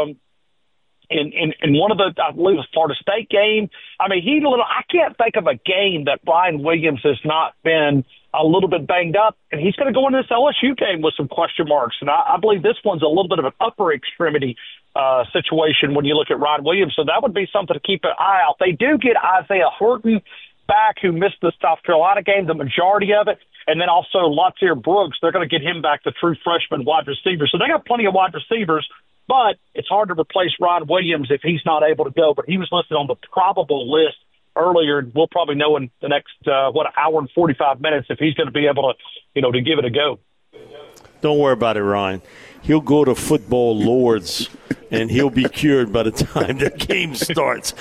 in one of the, I believe it was Florida State game. I mean, I can't think of a game that Ryan Williams has not been a little bit banged up, and he's going to go into this LSU game with some question marks. And I believe this one's a little bit of an upper extremity situation when you look at Ryan Williams. So that would be something to keep an eye out. They do get Isaiah Horton back, who missed the South Carolina game, the majority of it. And then also Latsier Brooks, they're going to get him back, the true freshman wide receiver. So they got plenty of wide receivers, but it's hard to replace Ryan Williams if he's not able to go. But he was listed on the probable list earlier, and we'll probably know in the next, hour and 45 minutes if he's going to be able to, to give it a go. Don't worry about it, Ryan. He'll go to Football Lords, and he'll be cured by the time the game starts.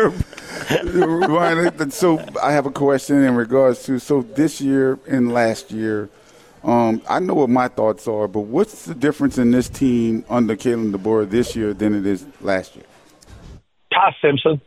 Ryan, so I have a question in regards to, this year and last year, I know what my thoughts are, but what's the difference in this team under Kalen DeBoer this year than it is last year? Ty Simpson.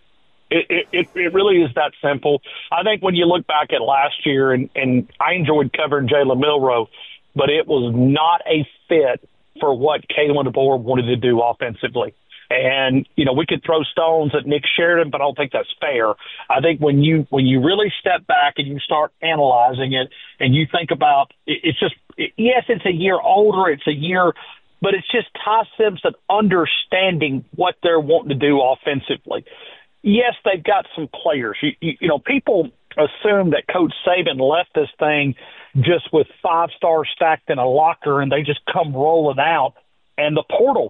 It really is that simple. I think when you look back at last year, and I enjoyed covering Jalen Milroe, but it was not a fit for what Kalen DeBoer wanted to do offensively. And, we could throw stones at Nick Sheridan, but I don't think that's fair. I think when you really step back and you start analyzing it and you think about it's just, yes, it's a year older, but it's just Ty Simpson understanding what they're wanting to do offensively. Yes, they've got some players. People assume that Coach Saban left this thing just with 5 stacked in a locker and they just come rolling out. And the portal,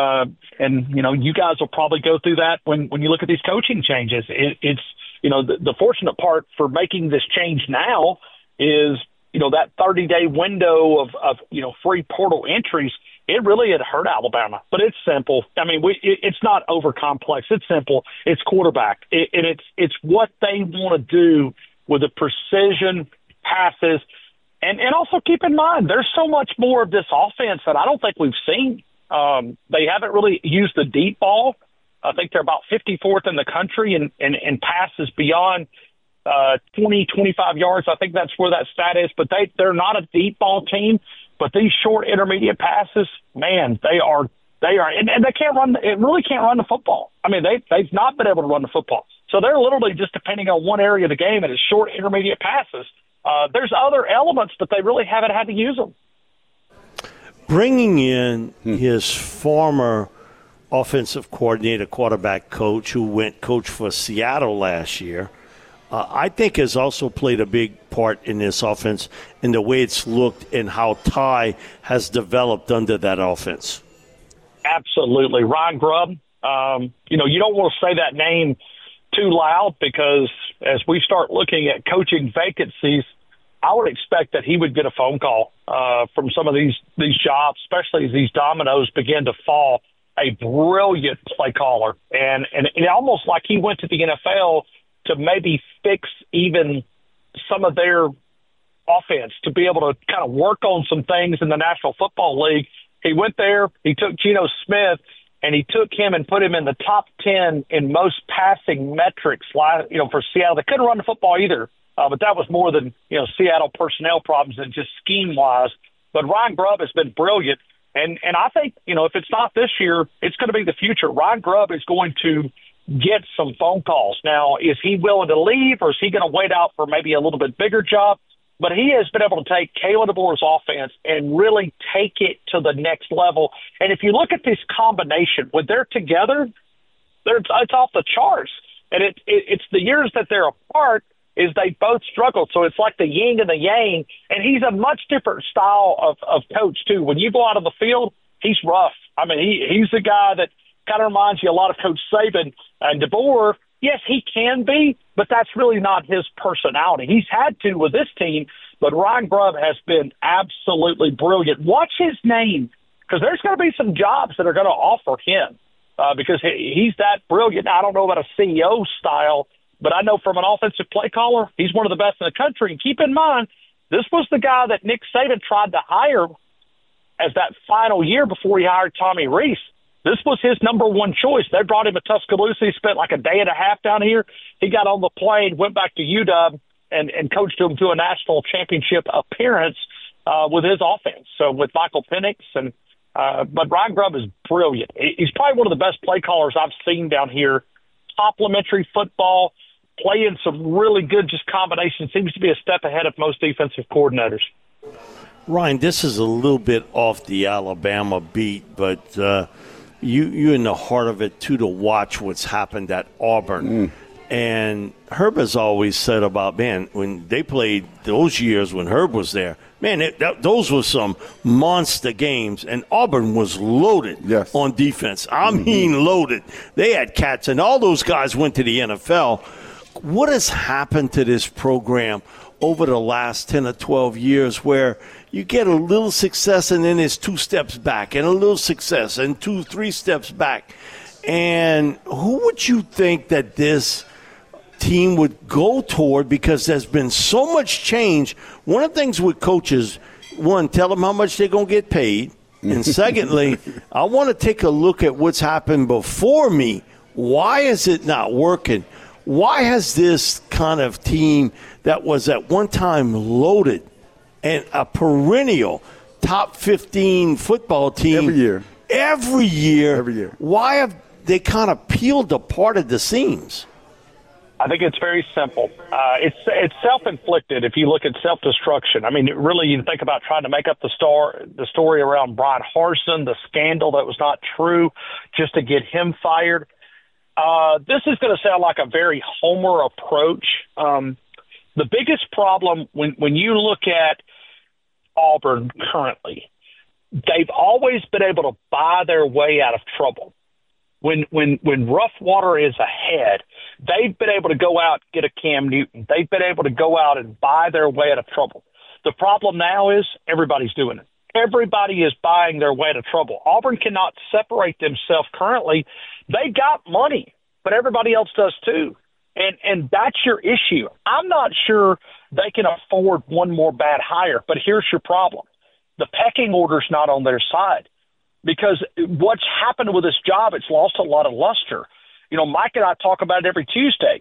you guys will probably go through that when you look at these coaching changes. It's the fortunate part for making this change now is, that 30-day window of free portal entries. It really had hurt Alabama, but it's simple. I mean, it's not over complex. It's simple. It's quarterback, and it's what they want to do with the precision passes, and also keep in mind there's so much more of this offense that I don't think we've seen. They haven't really used the deep ball. I think they're about 54th in the country in passes beyond 20, 25 yards. I think that's where that stat is, but they're not a deep ball team. But these short intermediate passes, man, they are, and they can't run. It really can't run the football. I mean, they've not been able to run the football. So they're literally just depending on one area of the game, and it's short intermediate passes. There's other elements, but they really haven't had to use them. Bringing in his former offensive coordinator, quarterback coach, who went coach for Seattle last year, I think has also played a big part in this offense in the way it's looked and how Ty has developed under that offense. Absolutely. Ryan Grubb, you don't want to say that name too loud because as we start looking at coaching vacancies, I would expect that he would get a phone call from some of these jobs, especially as these dominoes begin to fall. A brilliant play caller. And almost like he went to the NFL to maybe fix even some of their offense, to be able to kind of work on some things in the National Football League. He went there, he took Geno Smith, and he took him and put him in the top 10 in most passing metrics, for Seattle. They couldn't run the football either, but that was more than, Seattle personnel problems than just scheme-wise. But Ryan Grubb has been brilliant, and I think, if it's not this year, it's going to be the future. Ryan Grubb is going to get some phone calls. Now, is he willing to leave, or is he going to wait out for maybe a little bit bigger job? But he has been able to take Kalen DeBoer's offense and really take it to the next level. And if you look at this combination, when they're together, it's off the charts. And it's the years that they're apart is they both struggled. So it's like the yin and the yang. And he's a much different style of coach, too. When you go out on the field, he's rough. I mean, he's the guy that kind of reminds you a lot of Coach Saban. And DeBoer, yes, he can be, but that's really not his personality. He's had to with this team, but Ryan Grubb has been absolutely brilliant. Watch his name, because there's going to be some jobs that are going to offer him because he's that brilliant. I don't know about a CEO style, but I know from an offensive play caller, he's one of the best in the country. And keep in mind, this was the guy that Nick Saban tried to hire as that final year before he hired Tommy Rees. This was his number one choice. They brought him to Tuscaloosa. He spent like a day and a half down here. He got on the plane, went back to UW, and coached him to a national championship appearance with his offense. So with Michael Penix but Ryan Grubb is brilliant. He's probably one of the best play callers I've seen down here. Complimentary football, playing some really good just combinations. Seems to be a step ahead of most defensive coordinators. Ryan, this is a little bit off the Alabama beat, but you're in the heart of it, too, to watch what's happened at Auburn. And Herb has always said about, man, when they played those years when Herb was there, man, those were some monster games, and Auburn was loaded on defense. I mean loaded. They had cats, and all those guys went to the NFL. What has happened to this program over the last 10 or 12 years where you get a little success and then it's 2 steps back, and a little success and 2-3 steps back? And who would you think that this team would go toward, because there's been so much change? One of the things with coaches, one, tell them how much they're going to get paid. And secondly, I want to take a look at what's happened before me. Why is it not working? Why has this kind of team that was at one time loaded and a perennial top 15 football team every year, why have they kind of peeled apart at the seams? I think it's very simple. It's self-inflicted if you look at self-destruction. I mean, really, you think about trying to make up the story around Brian Harsin, the scandal that was not true, just to get him fired. This is going to sound like a very Homer approach. The biggest problem when you look at Auburn currently, they've always been able to buy their way out of trouble. When rough water is ahead, they've been able to go out and get a Cam Newton. They've been able to go out and buy their way out of trouble. The problem now is everybody's doing it. Everybody is buying their way out of trouble. Auburn cannot separate themselves currently. They got money, but everybody else does too. And that's your issue. I'm not sure they can afford one more bad hire, but here's your problem. The pecking order's not on their side. Because what's happened with this job, it's lost a lot of luster. You know, Mike and I talk about it every Tuesday.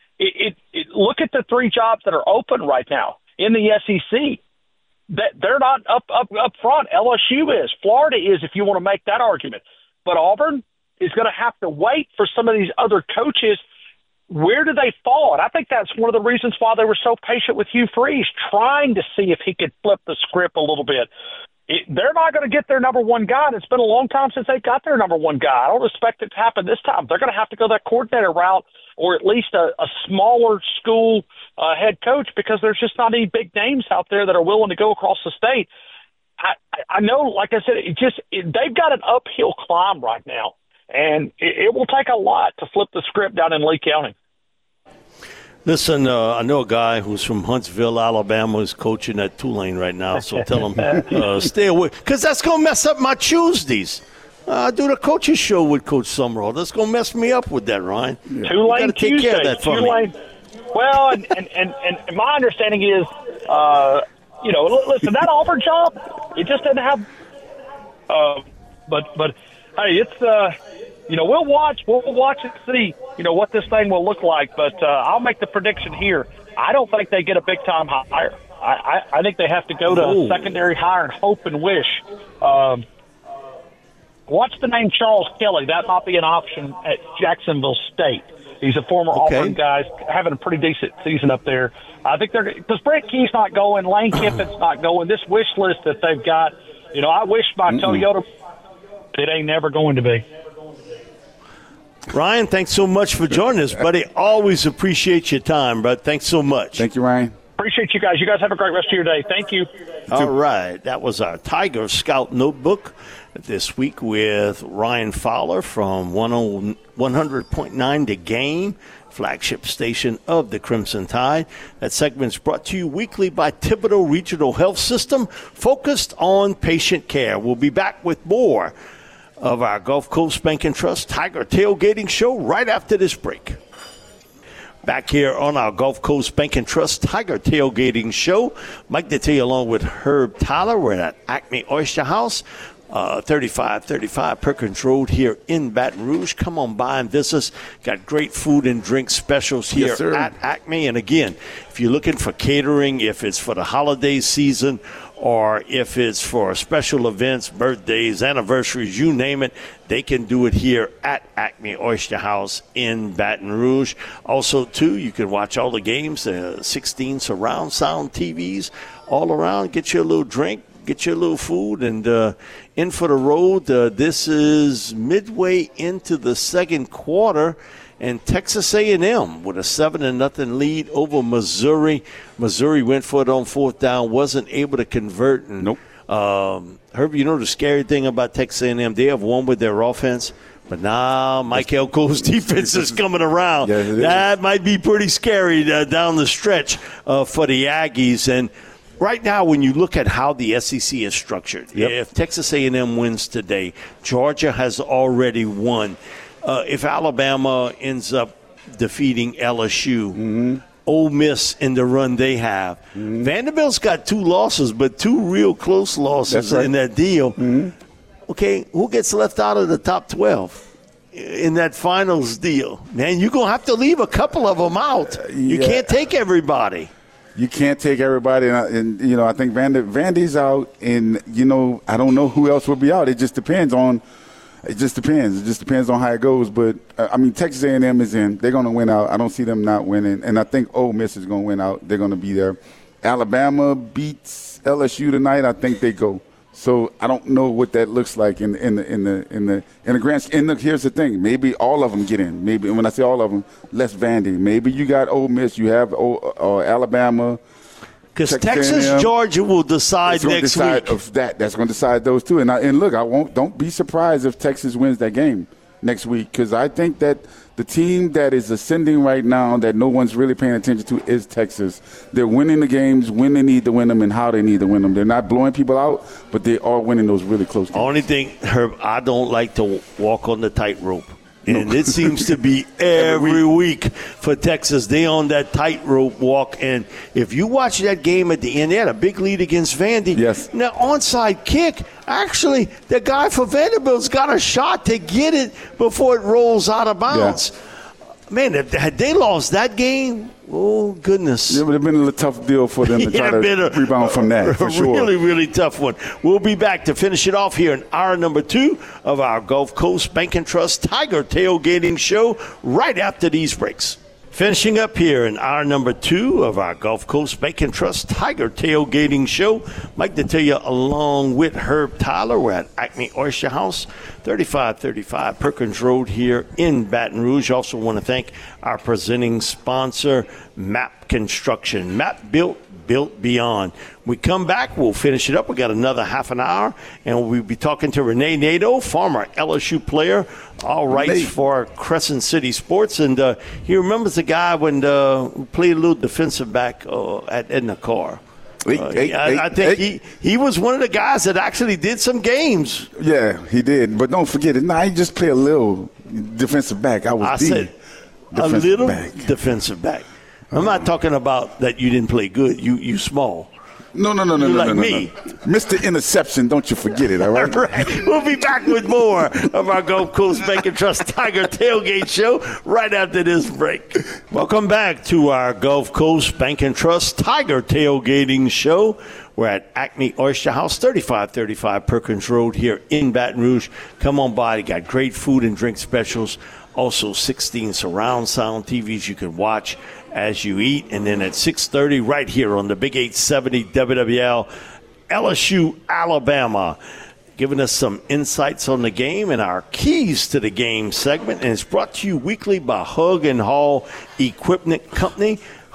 Look at the 3 jobs that are open right now in the SEC. That they're not up front. LSU is. Florida is, if you want to make that argument. But Auburn is going to have to wait for some of these other coaches. Where do they fall? And I think that's one of the reasons why they were so patient with Hugh Freeze, trying to see if he could flip the script a little bit. They're not going to get their number one guy, and it's been a long time since they got their number one guy. I don't expect it to happen this time. They're going to have to go that coordinator route, or at least a smaller school head coach, because there's just not any big names out there that are willing to go across the state. I know, like I said, they've got an uphill climb right now, and it will take a lot to flip the script down in Lee County. Listen, I know a guy who's from Huntsville, Alabama, who's coaching at Tulane right now, so tell him stay away, because that's going to mess up my Tuesdays. I do the coaches show with Coach Summerall. That's going to mess me up with that, Ryan. Yeah. Tulane take care of that for me. Well, and my understanding is, listen, that Auburn job, it just didn't have but hey, it's we'll watch and see, what this thing will look like. But I'll make the prediction here. I don't think they get a big-time hire. I think they have to go to a secondary hire and hope and wish. Watch the name Charles Kelly. That might be an option at Jacksonville State. He's a former Auburn guy, having a pretty decent season up there. I think because Brent Key's not going, Lane Kiffin's not going. This wish list that they've got, I wish my Toyota, it ain't never going to be. Ryan, thanks so much for joining us, buddy. Always appreciate your time, bud. Thanks so much. Thank you, Ryan. Appreciate you guys. You guys have a great rest of your day. Thank you. All right. That was our Tiger Scout Notebook this week with Ryan Fowler from 100.9 The Game, flagship station of the Crimson Tide. That segment's brought to you weekly by Thibodaux Regional Health System, focused on patient care. We'll be back with more of our Gulf Coast Bank and Trust Tiger Tailgating Show right after this break. Back here on our Gulf Coast Bank and Trust Tiger Tailgating Show, Mike Detillier along with Herb Tyler. We're at Acme Oyster House, 3535 Perkins Road here in Baton Rouge. Come on by and visit us. Got great food and drink specials here at Acme. And again, if you're looking for catering, if it's for the holiday season or if it's for special events, birthdays, anniversaries, you name it, they can do it here at Acme Oyster House in Baton Rouge. Also, too, you can watch all the games, 16 surround sound TVs all around. Get you a little drink, get you a little food, and in for the road. This is midway into the second quarter, and Texas A&M with a 7-0 lead over Missouri. Missouri went for it on fourth down, wasn't able to convert. And, nope. Herb, you know the scary thing about Texas A&M? They have won with their offense, but now Mike Elko's defense is coming around. Yeah, that might be pretty scary down the stretch for the Aggies. And right now, when you look at how the SEC is structured, if Texas A&M wins today, Georgia has already won. If Alabama ends up defeating LSU, Ole Miss in the run they have, Vanderbilt's got 2 losses, but 2 real close losses in that deal. Okay, who gets left out of the top 12 in that finals deal? Man, you're going to have to leave a couple of them out. You can't take everybody. You can't take everybody, and you know, I think Vandy's out, and you know, I don't know who else will be out. It just depends on how it goes. But I mean, Texas A&M is in. They're going to win out. I don't see them not winning, and I think Ole Miss is going to win out. They're going to be there. Alabama beats LSU tonight. I think they go. So I don't know what that looks like in the grand. And look, here's the thing: maybe all of them get in. Maybe when I say all of them, less Vandy. Maybe you got Ole Miss, you have Alabama. Because Texas, Georgia will decide next week. That's going to decide those two. And look, don't be surprised if Texas wins that game next week, because I think that the team that is ascending right now that no one's really paying attention to is Texas. They're winning the games when they need to win them and how they need to win them. They're not blowing people out, but they are winning those really close games. Only thing, Herb, I don't like to walk on the tightrope. And it seems to be every week for Texas. They on that tightrope walk. And if you watch that game at the end, they had a big lead against Vandy. Yes. Now, onside kick, actually, the guy for Vanderbilt's got a shot to get it before it rolls out of bounds. Yeah. Man, had they lost that game, oh, goodness. It would have been a tough deal for them to try to rebound from that, for sure. Really, really tough one. We'll be back to finish it off here in hour number 2 of our Gulf Coast Bank and Trust Tiger Tailgating Show right after these breaks. Finishing up here in hour number 2 of our Gulf Coast Bank and Trust Tiger Tailgating Show. Mike Detillier along with Herb Tyler. We're at Acme Oyster House, 3535 Perkins Road here in Baton Rouge. Also want to thank our presenting sponsor, MAP Construction. MAP built beyond. We come back, we'll finish it up. We got another half an hour, and we'll be talking to Renee Nadeau, former LSU player, all rights for Crescent City Sports. And he remembers the guy when who played a little defensive back at Edna Carr. I think he was one of the guys that actually did some games. Yeah, he did. But don't forget it. No, he just played a little defensive back. I said a little defensive back. I'm not talking about that you didn't play good. You small. No. Me. Mr. Interception, don't you forget it, all right? All right. We'll be back with more of our Gulf Coast Bank and Trust Tiger Tailgate Show right after this break. Welcome back to our Gulf Coast Bank and Trust Tiger Tailgating Show. We're at Acme Oyster House, 3535 Perkins Road here in Baton Rouge. Come on by. They got great food and drink specials. Also 16 surround sound TVs you can watch as you eat. And then at 6:30 right here on the Big 870 WWL, LSU, Alabama, giving us some insights on the game and our keys to the game segment. And it's brought to you weekly by Hug and Haul Equipment Company.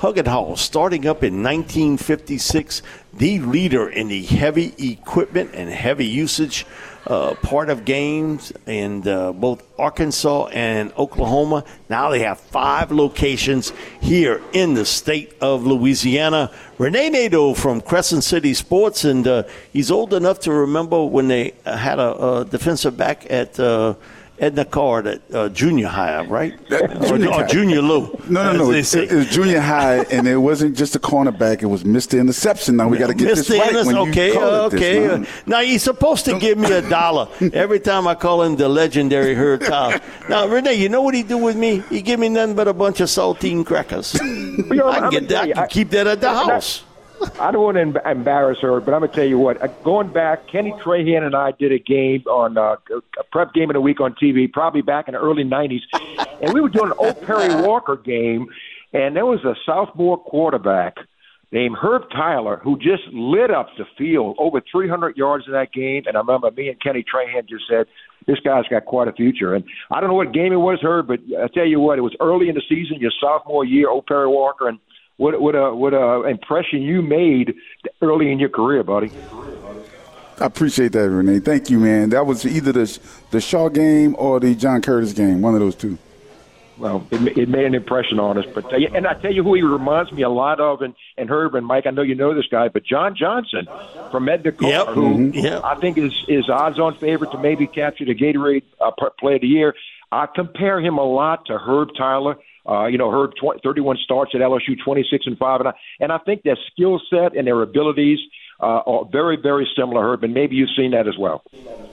Huggett Hall, starting up in 1956, the leader in the heavy equipment and heavy usage part of games in both Arkansas and Oklahoma. Now they have 5 locations here in the state of Louisiana. Renee Nadeau from Crescent City Sports, and he's old enough to remember when they had a defensive back at Edna Card at junior high, right? Junior low. No. It was junior high, and it wasn't just a cornerback. It was Mr. Interception. Now we got to get this right. Okay. Now he's supposed to give me $1 every time I call him the legendary Herb Tyler. Now, Renee, you know what he do with me? He give me nothing but a bunch of saltine crackers. I can keep that at the house. I don't want to embarrass her, but I'm going to tell you what. Going back, Kenny Trahan and I did a game on a prep game of the week on TV, probably back in the early 90s, and we were doing an old Perry Walker game, and there was a sophomore quarterback named Herb Tyler who just lit up the field, over 300 yards in that game, and I remember me and Kenny Trahan just said, this guy's got quite a future. And I don't know what game it was, Herb, but I tell you what, it was early in the season, your sophomore year, old Perry Walker, and what a impression you made early in your career, buddy. I appreciate that, Renee. Thank you, man. That was either the Shaw game or the John Curtis game, one of those two. Well, it made an impression on us. But and I tell you who he reminds me a lot of, and Herb and Mike, I know you know this guy, but John Johnson from Edna Card, who I think is odds-on favorite to maybe capture the Gatorade Player of the Year. I compare him a lot to Herb Tyler. Herb 31 starts at LSU, 26-5, and I think their skill set and their abilities are very, very similar, Herb, and maybe you've seen that as well.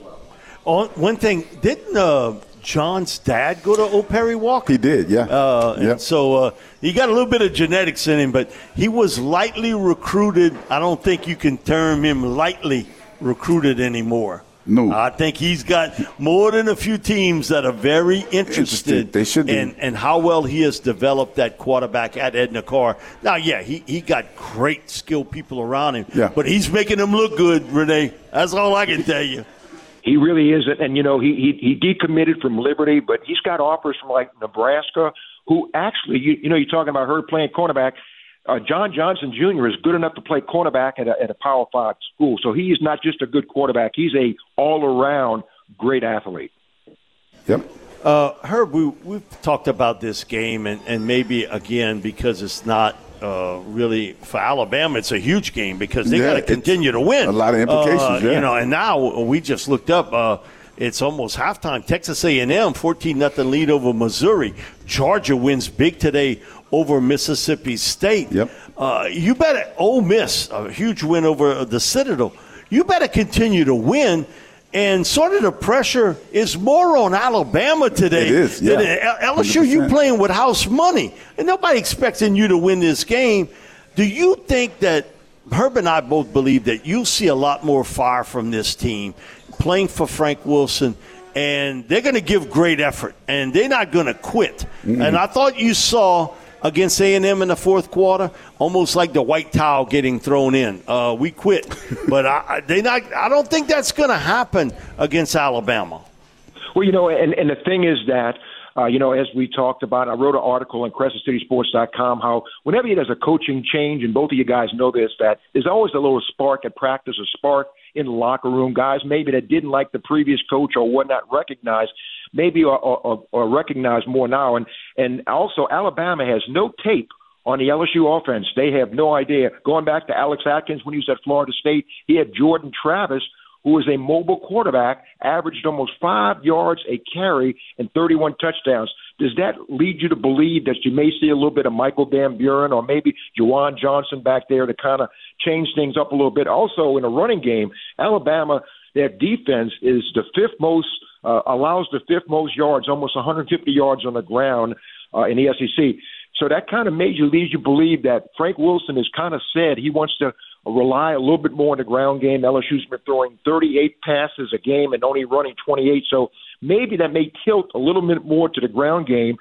One thing, didn't John's dad go to Old Perry Walker? He did, yeah. And so he got a little bit of genetics in him, but he was lightly recruited. I don't think you can term him lightly recruited anymore. No. I think he's got more than a few teams that are very interested they should be. in how well he has developed that quarterback at Edna Card. Now, yeah, he got great skilled people around him, but he's making them look good, Renee. That's all I can tell you. He really is. And, he decommitted from Liberty, but he's got offers from, like, Nebraska, who actually, you're talking about her playing cornerback. John Johnson Jr. is good enough to play cornerback at a Power 5 school. So he is not just a good quarterback. He's a all-around great athlete. Yep. Herb, we've talked about this game, and maybe, again, because it's not really for Alabama, it's a huge game because they got to continue to win. A lot of implications, and now we just looked up it's almost halftime. Texas A&M, 14-0 lead over Missouri. Georgia wins big today over Mississippi State. Yep. You better, Ole Miss, a huge win over the Citadel. You better continue to win. And sort of the pressure is more on Alabama today. It is, yeah. LSU, 100%. You playing with house money. And nobody expecting you to win this game. Do you think that Herb and I both believe that you'll see a lot more fire from this team playing for Frank Wilson, and they're going to give great effort, and they're not going to quit. Mm-hmm. And I thought you saw against A&M in the fourth quarter, almost like the white towel getting thrown in. We quit. But I don't think that's going to happen against Alabama. Well, and the thing is that, as we talked about, I wrote an article on CrescentCitySports.com how whenever there's a coaching change, and both of you guys know this, that there's always a little spark at practice, a spark in the locker room. Guys maybe that didn't like the previous coach or were not recognized, maybe or recognized more now. And also Alabama has no tape on the LSU offense. They have no idea. Going back to Alex Atkins when he was at Florida State, he had Jordan Travis, who was a mobile quarterback, averaged almost 5 yards a carry and 31 touchdowns. Does that lead you to believe that you may see a little bit of Michael Van Buren or maybe Juwan Johnson back there to kind of change things up a little bit? Also, in a running game, Alabama, their defense is the fifth most, allows the fifth most yards, almost 150 yards on the ground in the SEC. So that kind of leads you believe that Frank Wilson has kind of said he wants to rely a little bit more on the ground game. LSU's been throwing 38 passes a game and only running 28. So maybe that may tilt a little bit more to the ground game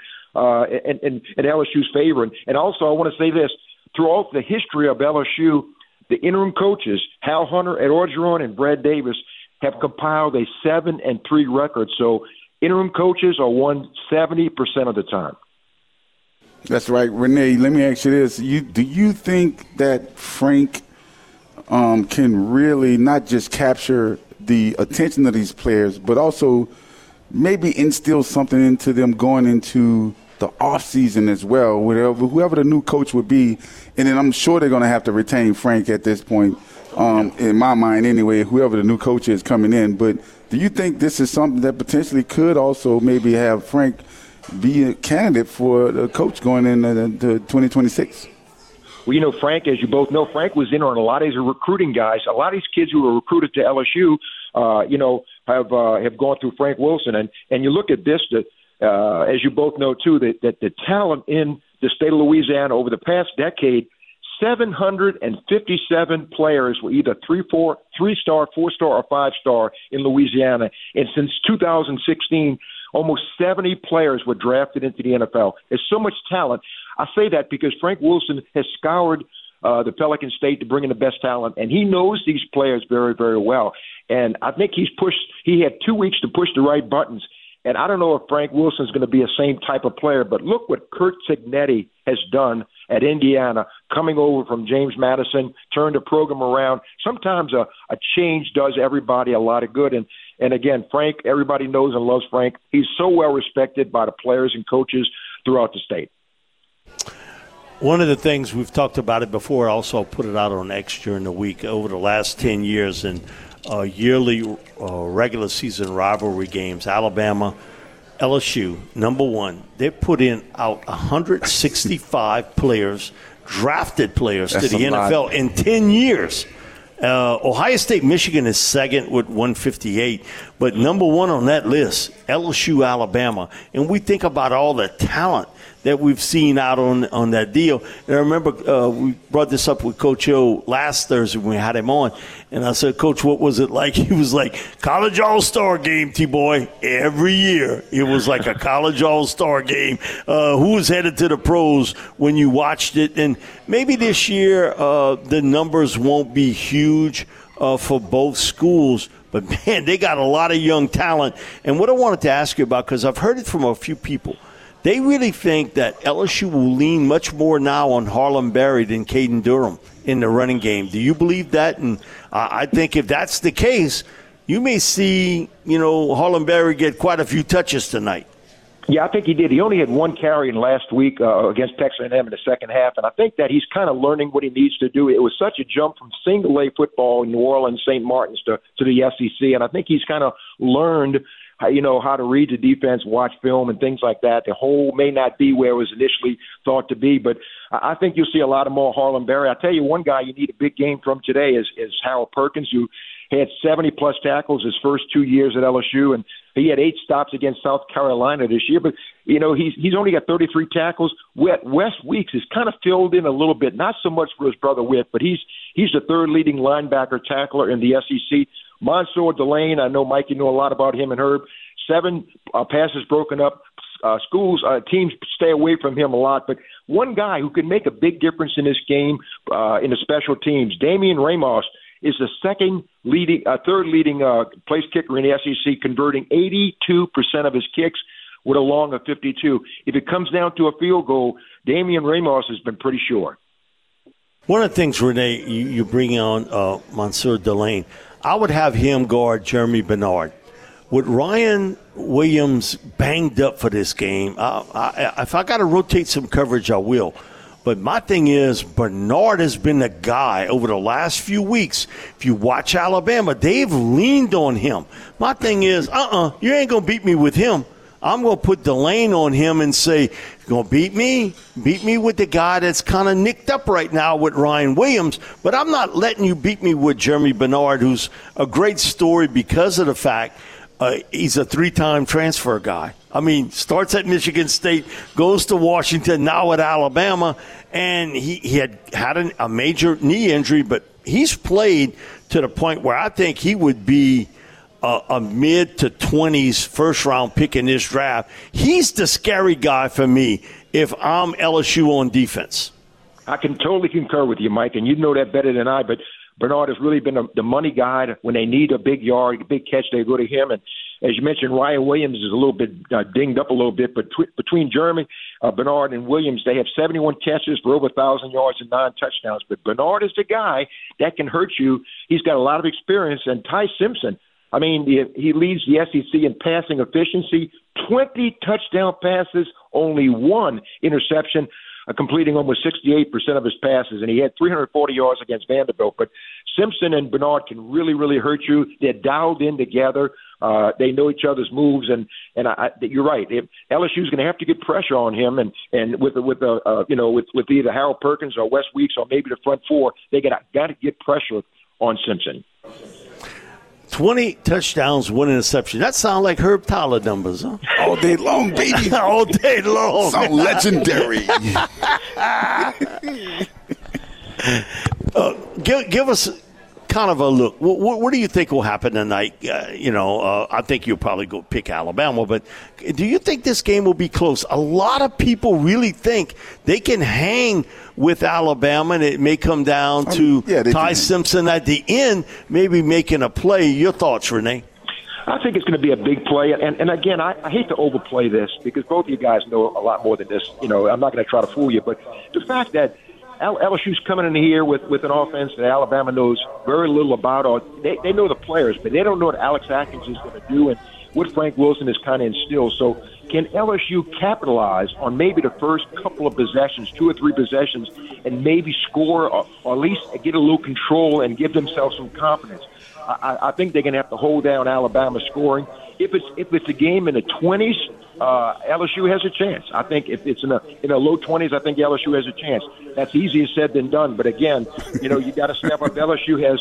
in LSU's favor. And also, I want to say this. Throughout the history of LSU, the interim coaches, Hal Hunter, Ed Orgeron, and Brad Davis, have compiled a 7-3 record. So interim coaches are won 70% of the time. That's right. Renee, let me ask you this. Do you think that Frank can really not just capture the attention of these players, but also maybe instill something into them going into the offseason as well, whoever the new coach would be? And then I'm sure they're going to have to retain Frank at this point, in my mind anyway, whoever the new coach is coming in. But do you think this is something that potentially could also maybe have Frank be a candidate for the coach going into 2026? Well, Frank, as you both know, Frank was in on a lot of these recruiting guys. A lot of these kids who were recruited to LSU, have gone through Frank Wilson. And you look at this, as you both know, too, that the talent in the state of Louisiana over the past decade, 757 players were either 3-star, 4-star, or 5-star in Louisiana. And since 2016, almost 70 players were drafted into the NFL. There's so much talent. I say that because Frank Wilson has scoured the Pelican State to bring in the best talent, and he knows these players very, very well. And I think he had 2 weeks to push the right buttons. And I don't know if Frank Wilson is going to be the same type of player, but look what Curt Cignetti has done at Indiana, coming over from James Madison, turned the program around. Sometimes a change does everybody a lot of good. And again, Frank, everybody knows and loves Frank. He's so well respected by the players and coaches throughout the state. One of the things, we've talked about it before, also put it out on X during the week, over the last 10 years in yearly regular season rivalry games, Alabama, LSU, number one, they put out 165 players, drafted players to the NFL in 10 years. Ohio State, Michigan is second with 158, but number one on that list, LSU, Alabama. And we think about all the talent that we've seen out on that deal. And I remember we brought this up with Coach O last Thursday when we had him on. And I said, Coach, what was it like? He was like, college all-star game, T-Boy. Every year it was like a college all-star game. Who was headed to the pros when you watched it? And maybe this year the numbers won't be huge for both schools. But, man, they got a lot of young talent. And what I wanted to ask you about, because I've heard it from a few people, they really think that LSU will lean much more now on Harlem Berry than Caden Durham in the running game. Do you believe that? And I think if that's the case, you may see, Harlem Berry get quite a few touches tonight. Yeah, I think he did. He only had one carry in last week against Texas A&M in the second half, and I think that he's kind of learning what he needs to do. It was such a jump from single-A football in New Orleans, St. Martin's to the SEC, and I think he's kind of learned how to read the defense, watch film, and things like that. The whole may not be where it was initially thought to be, but I think you'll see a lot of more Harlem Berry. I'll tell you one guy you need a big game from today is Harold Perkins, who had 70-plus tackles his first 2 years at LSU, and he had 8 stops against South Carolina this year. But, he's only got 33 tackles. Wes Weeks has kind of filled in a little bit, not so much for his brother Whit, but he's the third leading linebacker tackler in the SEC. Mansour Delane, I know, Mike, you know a lot about him and Herb. 7 passes broken up. Teams stay away from him a lot. But one guy who can make a big difference in this game in the special teams, Damian Ramos, is the third leading place kicker in the SEC, converting 82% of his kicks with a long of 52. If it comes down to a field goal, Damian Ramos has been pretty sure. One of the things, Renee, you bring on Mansour Delane, I would have him guard Jeremy Bernard. With Ryan Williams banged up for this game, if I got to rotate some coverage, I will. But my thing is, Bernard has been the guy over the last few weeks. If you watch Alabama, they've leaned on him. My thing is, you ain't going to beat me with him. I'm going to put Delane on him and say, you're going to beat me with the guy that's kind of nicked up right now with Ryan Williams, but I'm not letting you beat me with Jeremy Bernard, who's a great story because of the fact he's a 3-time transfer guy. I mean, starts at Michigan State, goes to Washington, now at Alabama, and he had a major knee injury, but he's played to the point where I think he would be a mid to 20s first-round pick in this draft. He's the scary guy for me if I'm LSU on defense. I can totally concur with you, Mike, and you know that better than I, but Bernard has really been the money guy. When they need a big yard, a big catch, they go to him. And as you mentioned, Ryan Williams is a little bit dinged up a little bit, but between Jeremy, Bernard, and Williams, they have 71 catches for over 1,000 yards and 9 touchdowns. But Bernard is the guy that can hurt you. He's got a lot of experience. And Ty Simpson, I mean, he leads the SEC in passing efficiency, 20 touchdown passes, only 1 interception, completing almost 68% of his passes, and he had 340 yards against Vanderbilt. But Simpson and Bernard can really, really hurt you. They're dialed in together. They know each other's moves, and you're right. LSU's going to have to get pressure on him, and with either Harold Perkins or Wes Weeks or maybe the front four, they got to get pressure on Simpson. 20 touchdowns, 1 interception. That sounds like Herb Tyler numbers, huh? All day long, baby. All day long. So legendary. Give us kind of a look. What do you think will happen tonight? I think you'll probably go pick Alabama, but do you think this game will be close? A lot of people really think they can hang with Alabama, and it may come down to Ty Simpson at the end, maybe making a play. Your thoughts, Renee? I think it's going to be a big play. And again, I hate to overplay this because both of you guys know a lot more than this. I'm not going to try to fool you, but the fact that LSU's coming in here with an offense that Alabama knows very little about, or they know the players, but they don't know what Alex Atkins is going to do and what Frank Wilson is kind of instilled. So can LSU capitalize on maybe the first couple of possessions, 2 or 3 possessions, and maybe score or at least get a little control and give themselves some confidence? I think they're going to have to hold down Alabama scoring. If it's a game in the 20s, LSU has a chance. I think if it's in the low 20s, I think LSU has a chance. That's easier said than done. But again, you got to step up. LSU has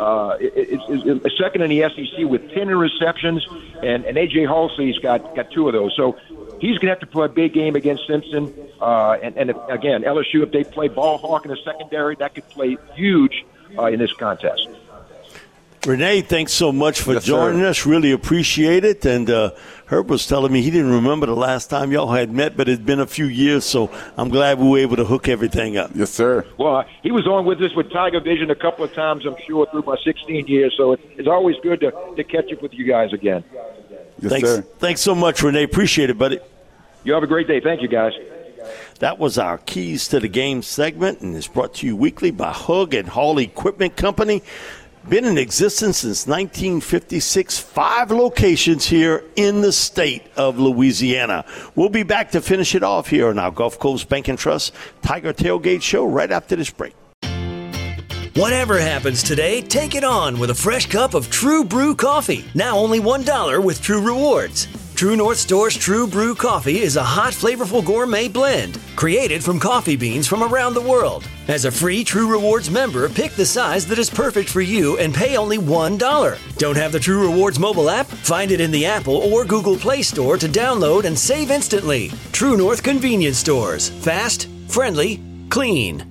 it's second in the SEC with 10 interceptions, and A.J. Halsey's got 2 of those. So he's going to have to play a big game against Simpson. And again, LSU, if they play ball hawk in the secondary, that could play huge in this contest. Renee, thanks so much for joining us. Really appreciate it. And Herb was telling me he didn't remember the last time y'all had met, but it's been a few years, so I'm glad we were able to hook everything up. Yes, sir. Well, he was on with us with Tiger Vision a couple of times, I'm sure, through my 16 years, so it's always good to catch up with you guys again. Yes, sir. Thanks so much, Renee. Appreciate it, buddy. You have a great day. Thank you, guys. That was our Keys to the Game segment, and it's brought to you weekly by Hug and Hall Equipment Company. Been in existence since 1956, 5 locations here in the state of Louisiana. We'll be back to finish it off here on our Gulf Coast Bank and Trust Tiger Tailgate Show right after this break. Whatever happens today, take it on with a fresh cup of True Brew coffee. Now only $1 with True Rewards. True North Store's True Brew Coffee is a hot, flavorful gourmet blend created from coffee beans from around the world. As a free True Rewards member, pick the size that is perfect for you and pay only $1. Don't have the True Rewards mobile app? Find it in the Apple or Google Play Store to download and save instantly. True North Convenience Stores. Fast, friendly, clean.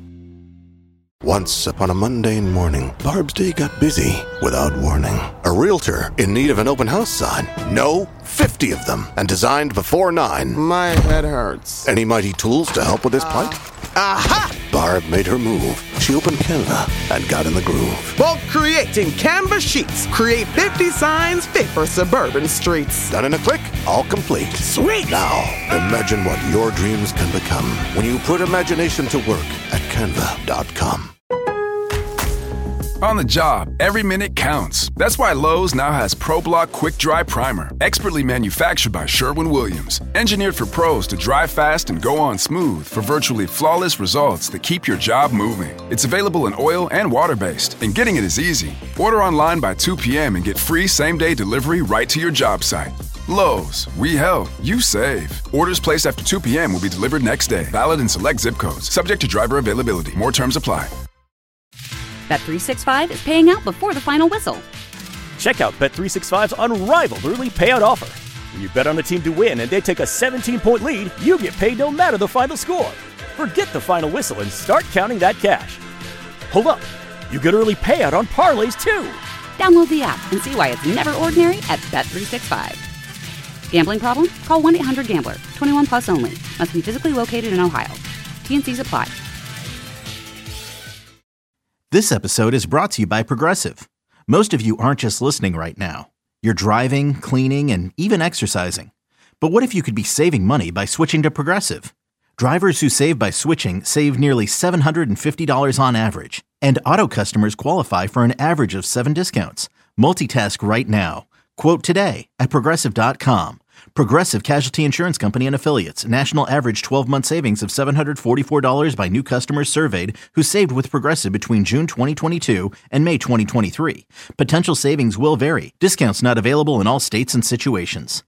Once upon a mundane morning, Barb's day got busy without warning. A realtor in need of an open house sign. No, 50 of them, and designed before 9. My head hurts. Any mighty tools to help with this plight? Aha! Barb made her move. She opened Canva and got in the groove. Bulk creating Canva sheets. Create 50 signs fit for suburban streets. Done in a click, all complete. Sweet! Now, imagine what your dreams can become when you put imagination to work at Canva.com. On the job, every minute counts. That's why Lowe's now has ProBlock Quick Dry Primer, expertly manufactured by Sherwin-Williams. Engineered for pros to dry fast and go on smooth for virtually flawless results that keep your job moving. It's available in oil and water-based, and getting it is easy. Order online by 2 p.m. and get free same-day delivery right to your job site. Lowe's, we help, you save. Orders placed after 2 p.m. will be delivered next day. Valid in select zip codes. Subject to driver availability. More terms apply. Bet365 is paying out before the final whistle. Check out Bet365's unrivaled early payout offer. When you bet on a team to win and they take a 17-point lead, you get paid no matter the final score. Forget the final whistle and start counting that cash. Hold up, you get early payout on parlays too. Download the app and see why it's never ordinary at Bet365. Gambling problem? Call 1-800-GAMBLER. 21 plus only. Must be physically located in Ohio. T&Cs apply. This episode is brought to you by Progressive. Most of you aren't just listening right now. You're driving, cleaning, and even exercising. But what if you could be saving money by switching to Progressive? Drivers who save by switching save nearly $750 on average. And auto customers qualify for an average of 7 discounts. Multitask right now. Quote today at Progressive.com. Progressive Casualty Insurance Company and Affiliates. National average 12-month savings of $744 by new customers surveyed who saved with Progressive between June 2022 and May 2023. Potential savings will vary. Discounts not available in all states and situations.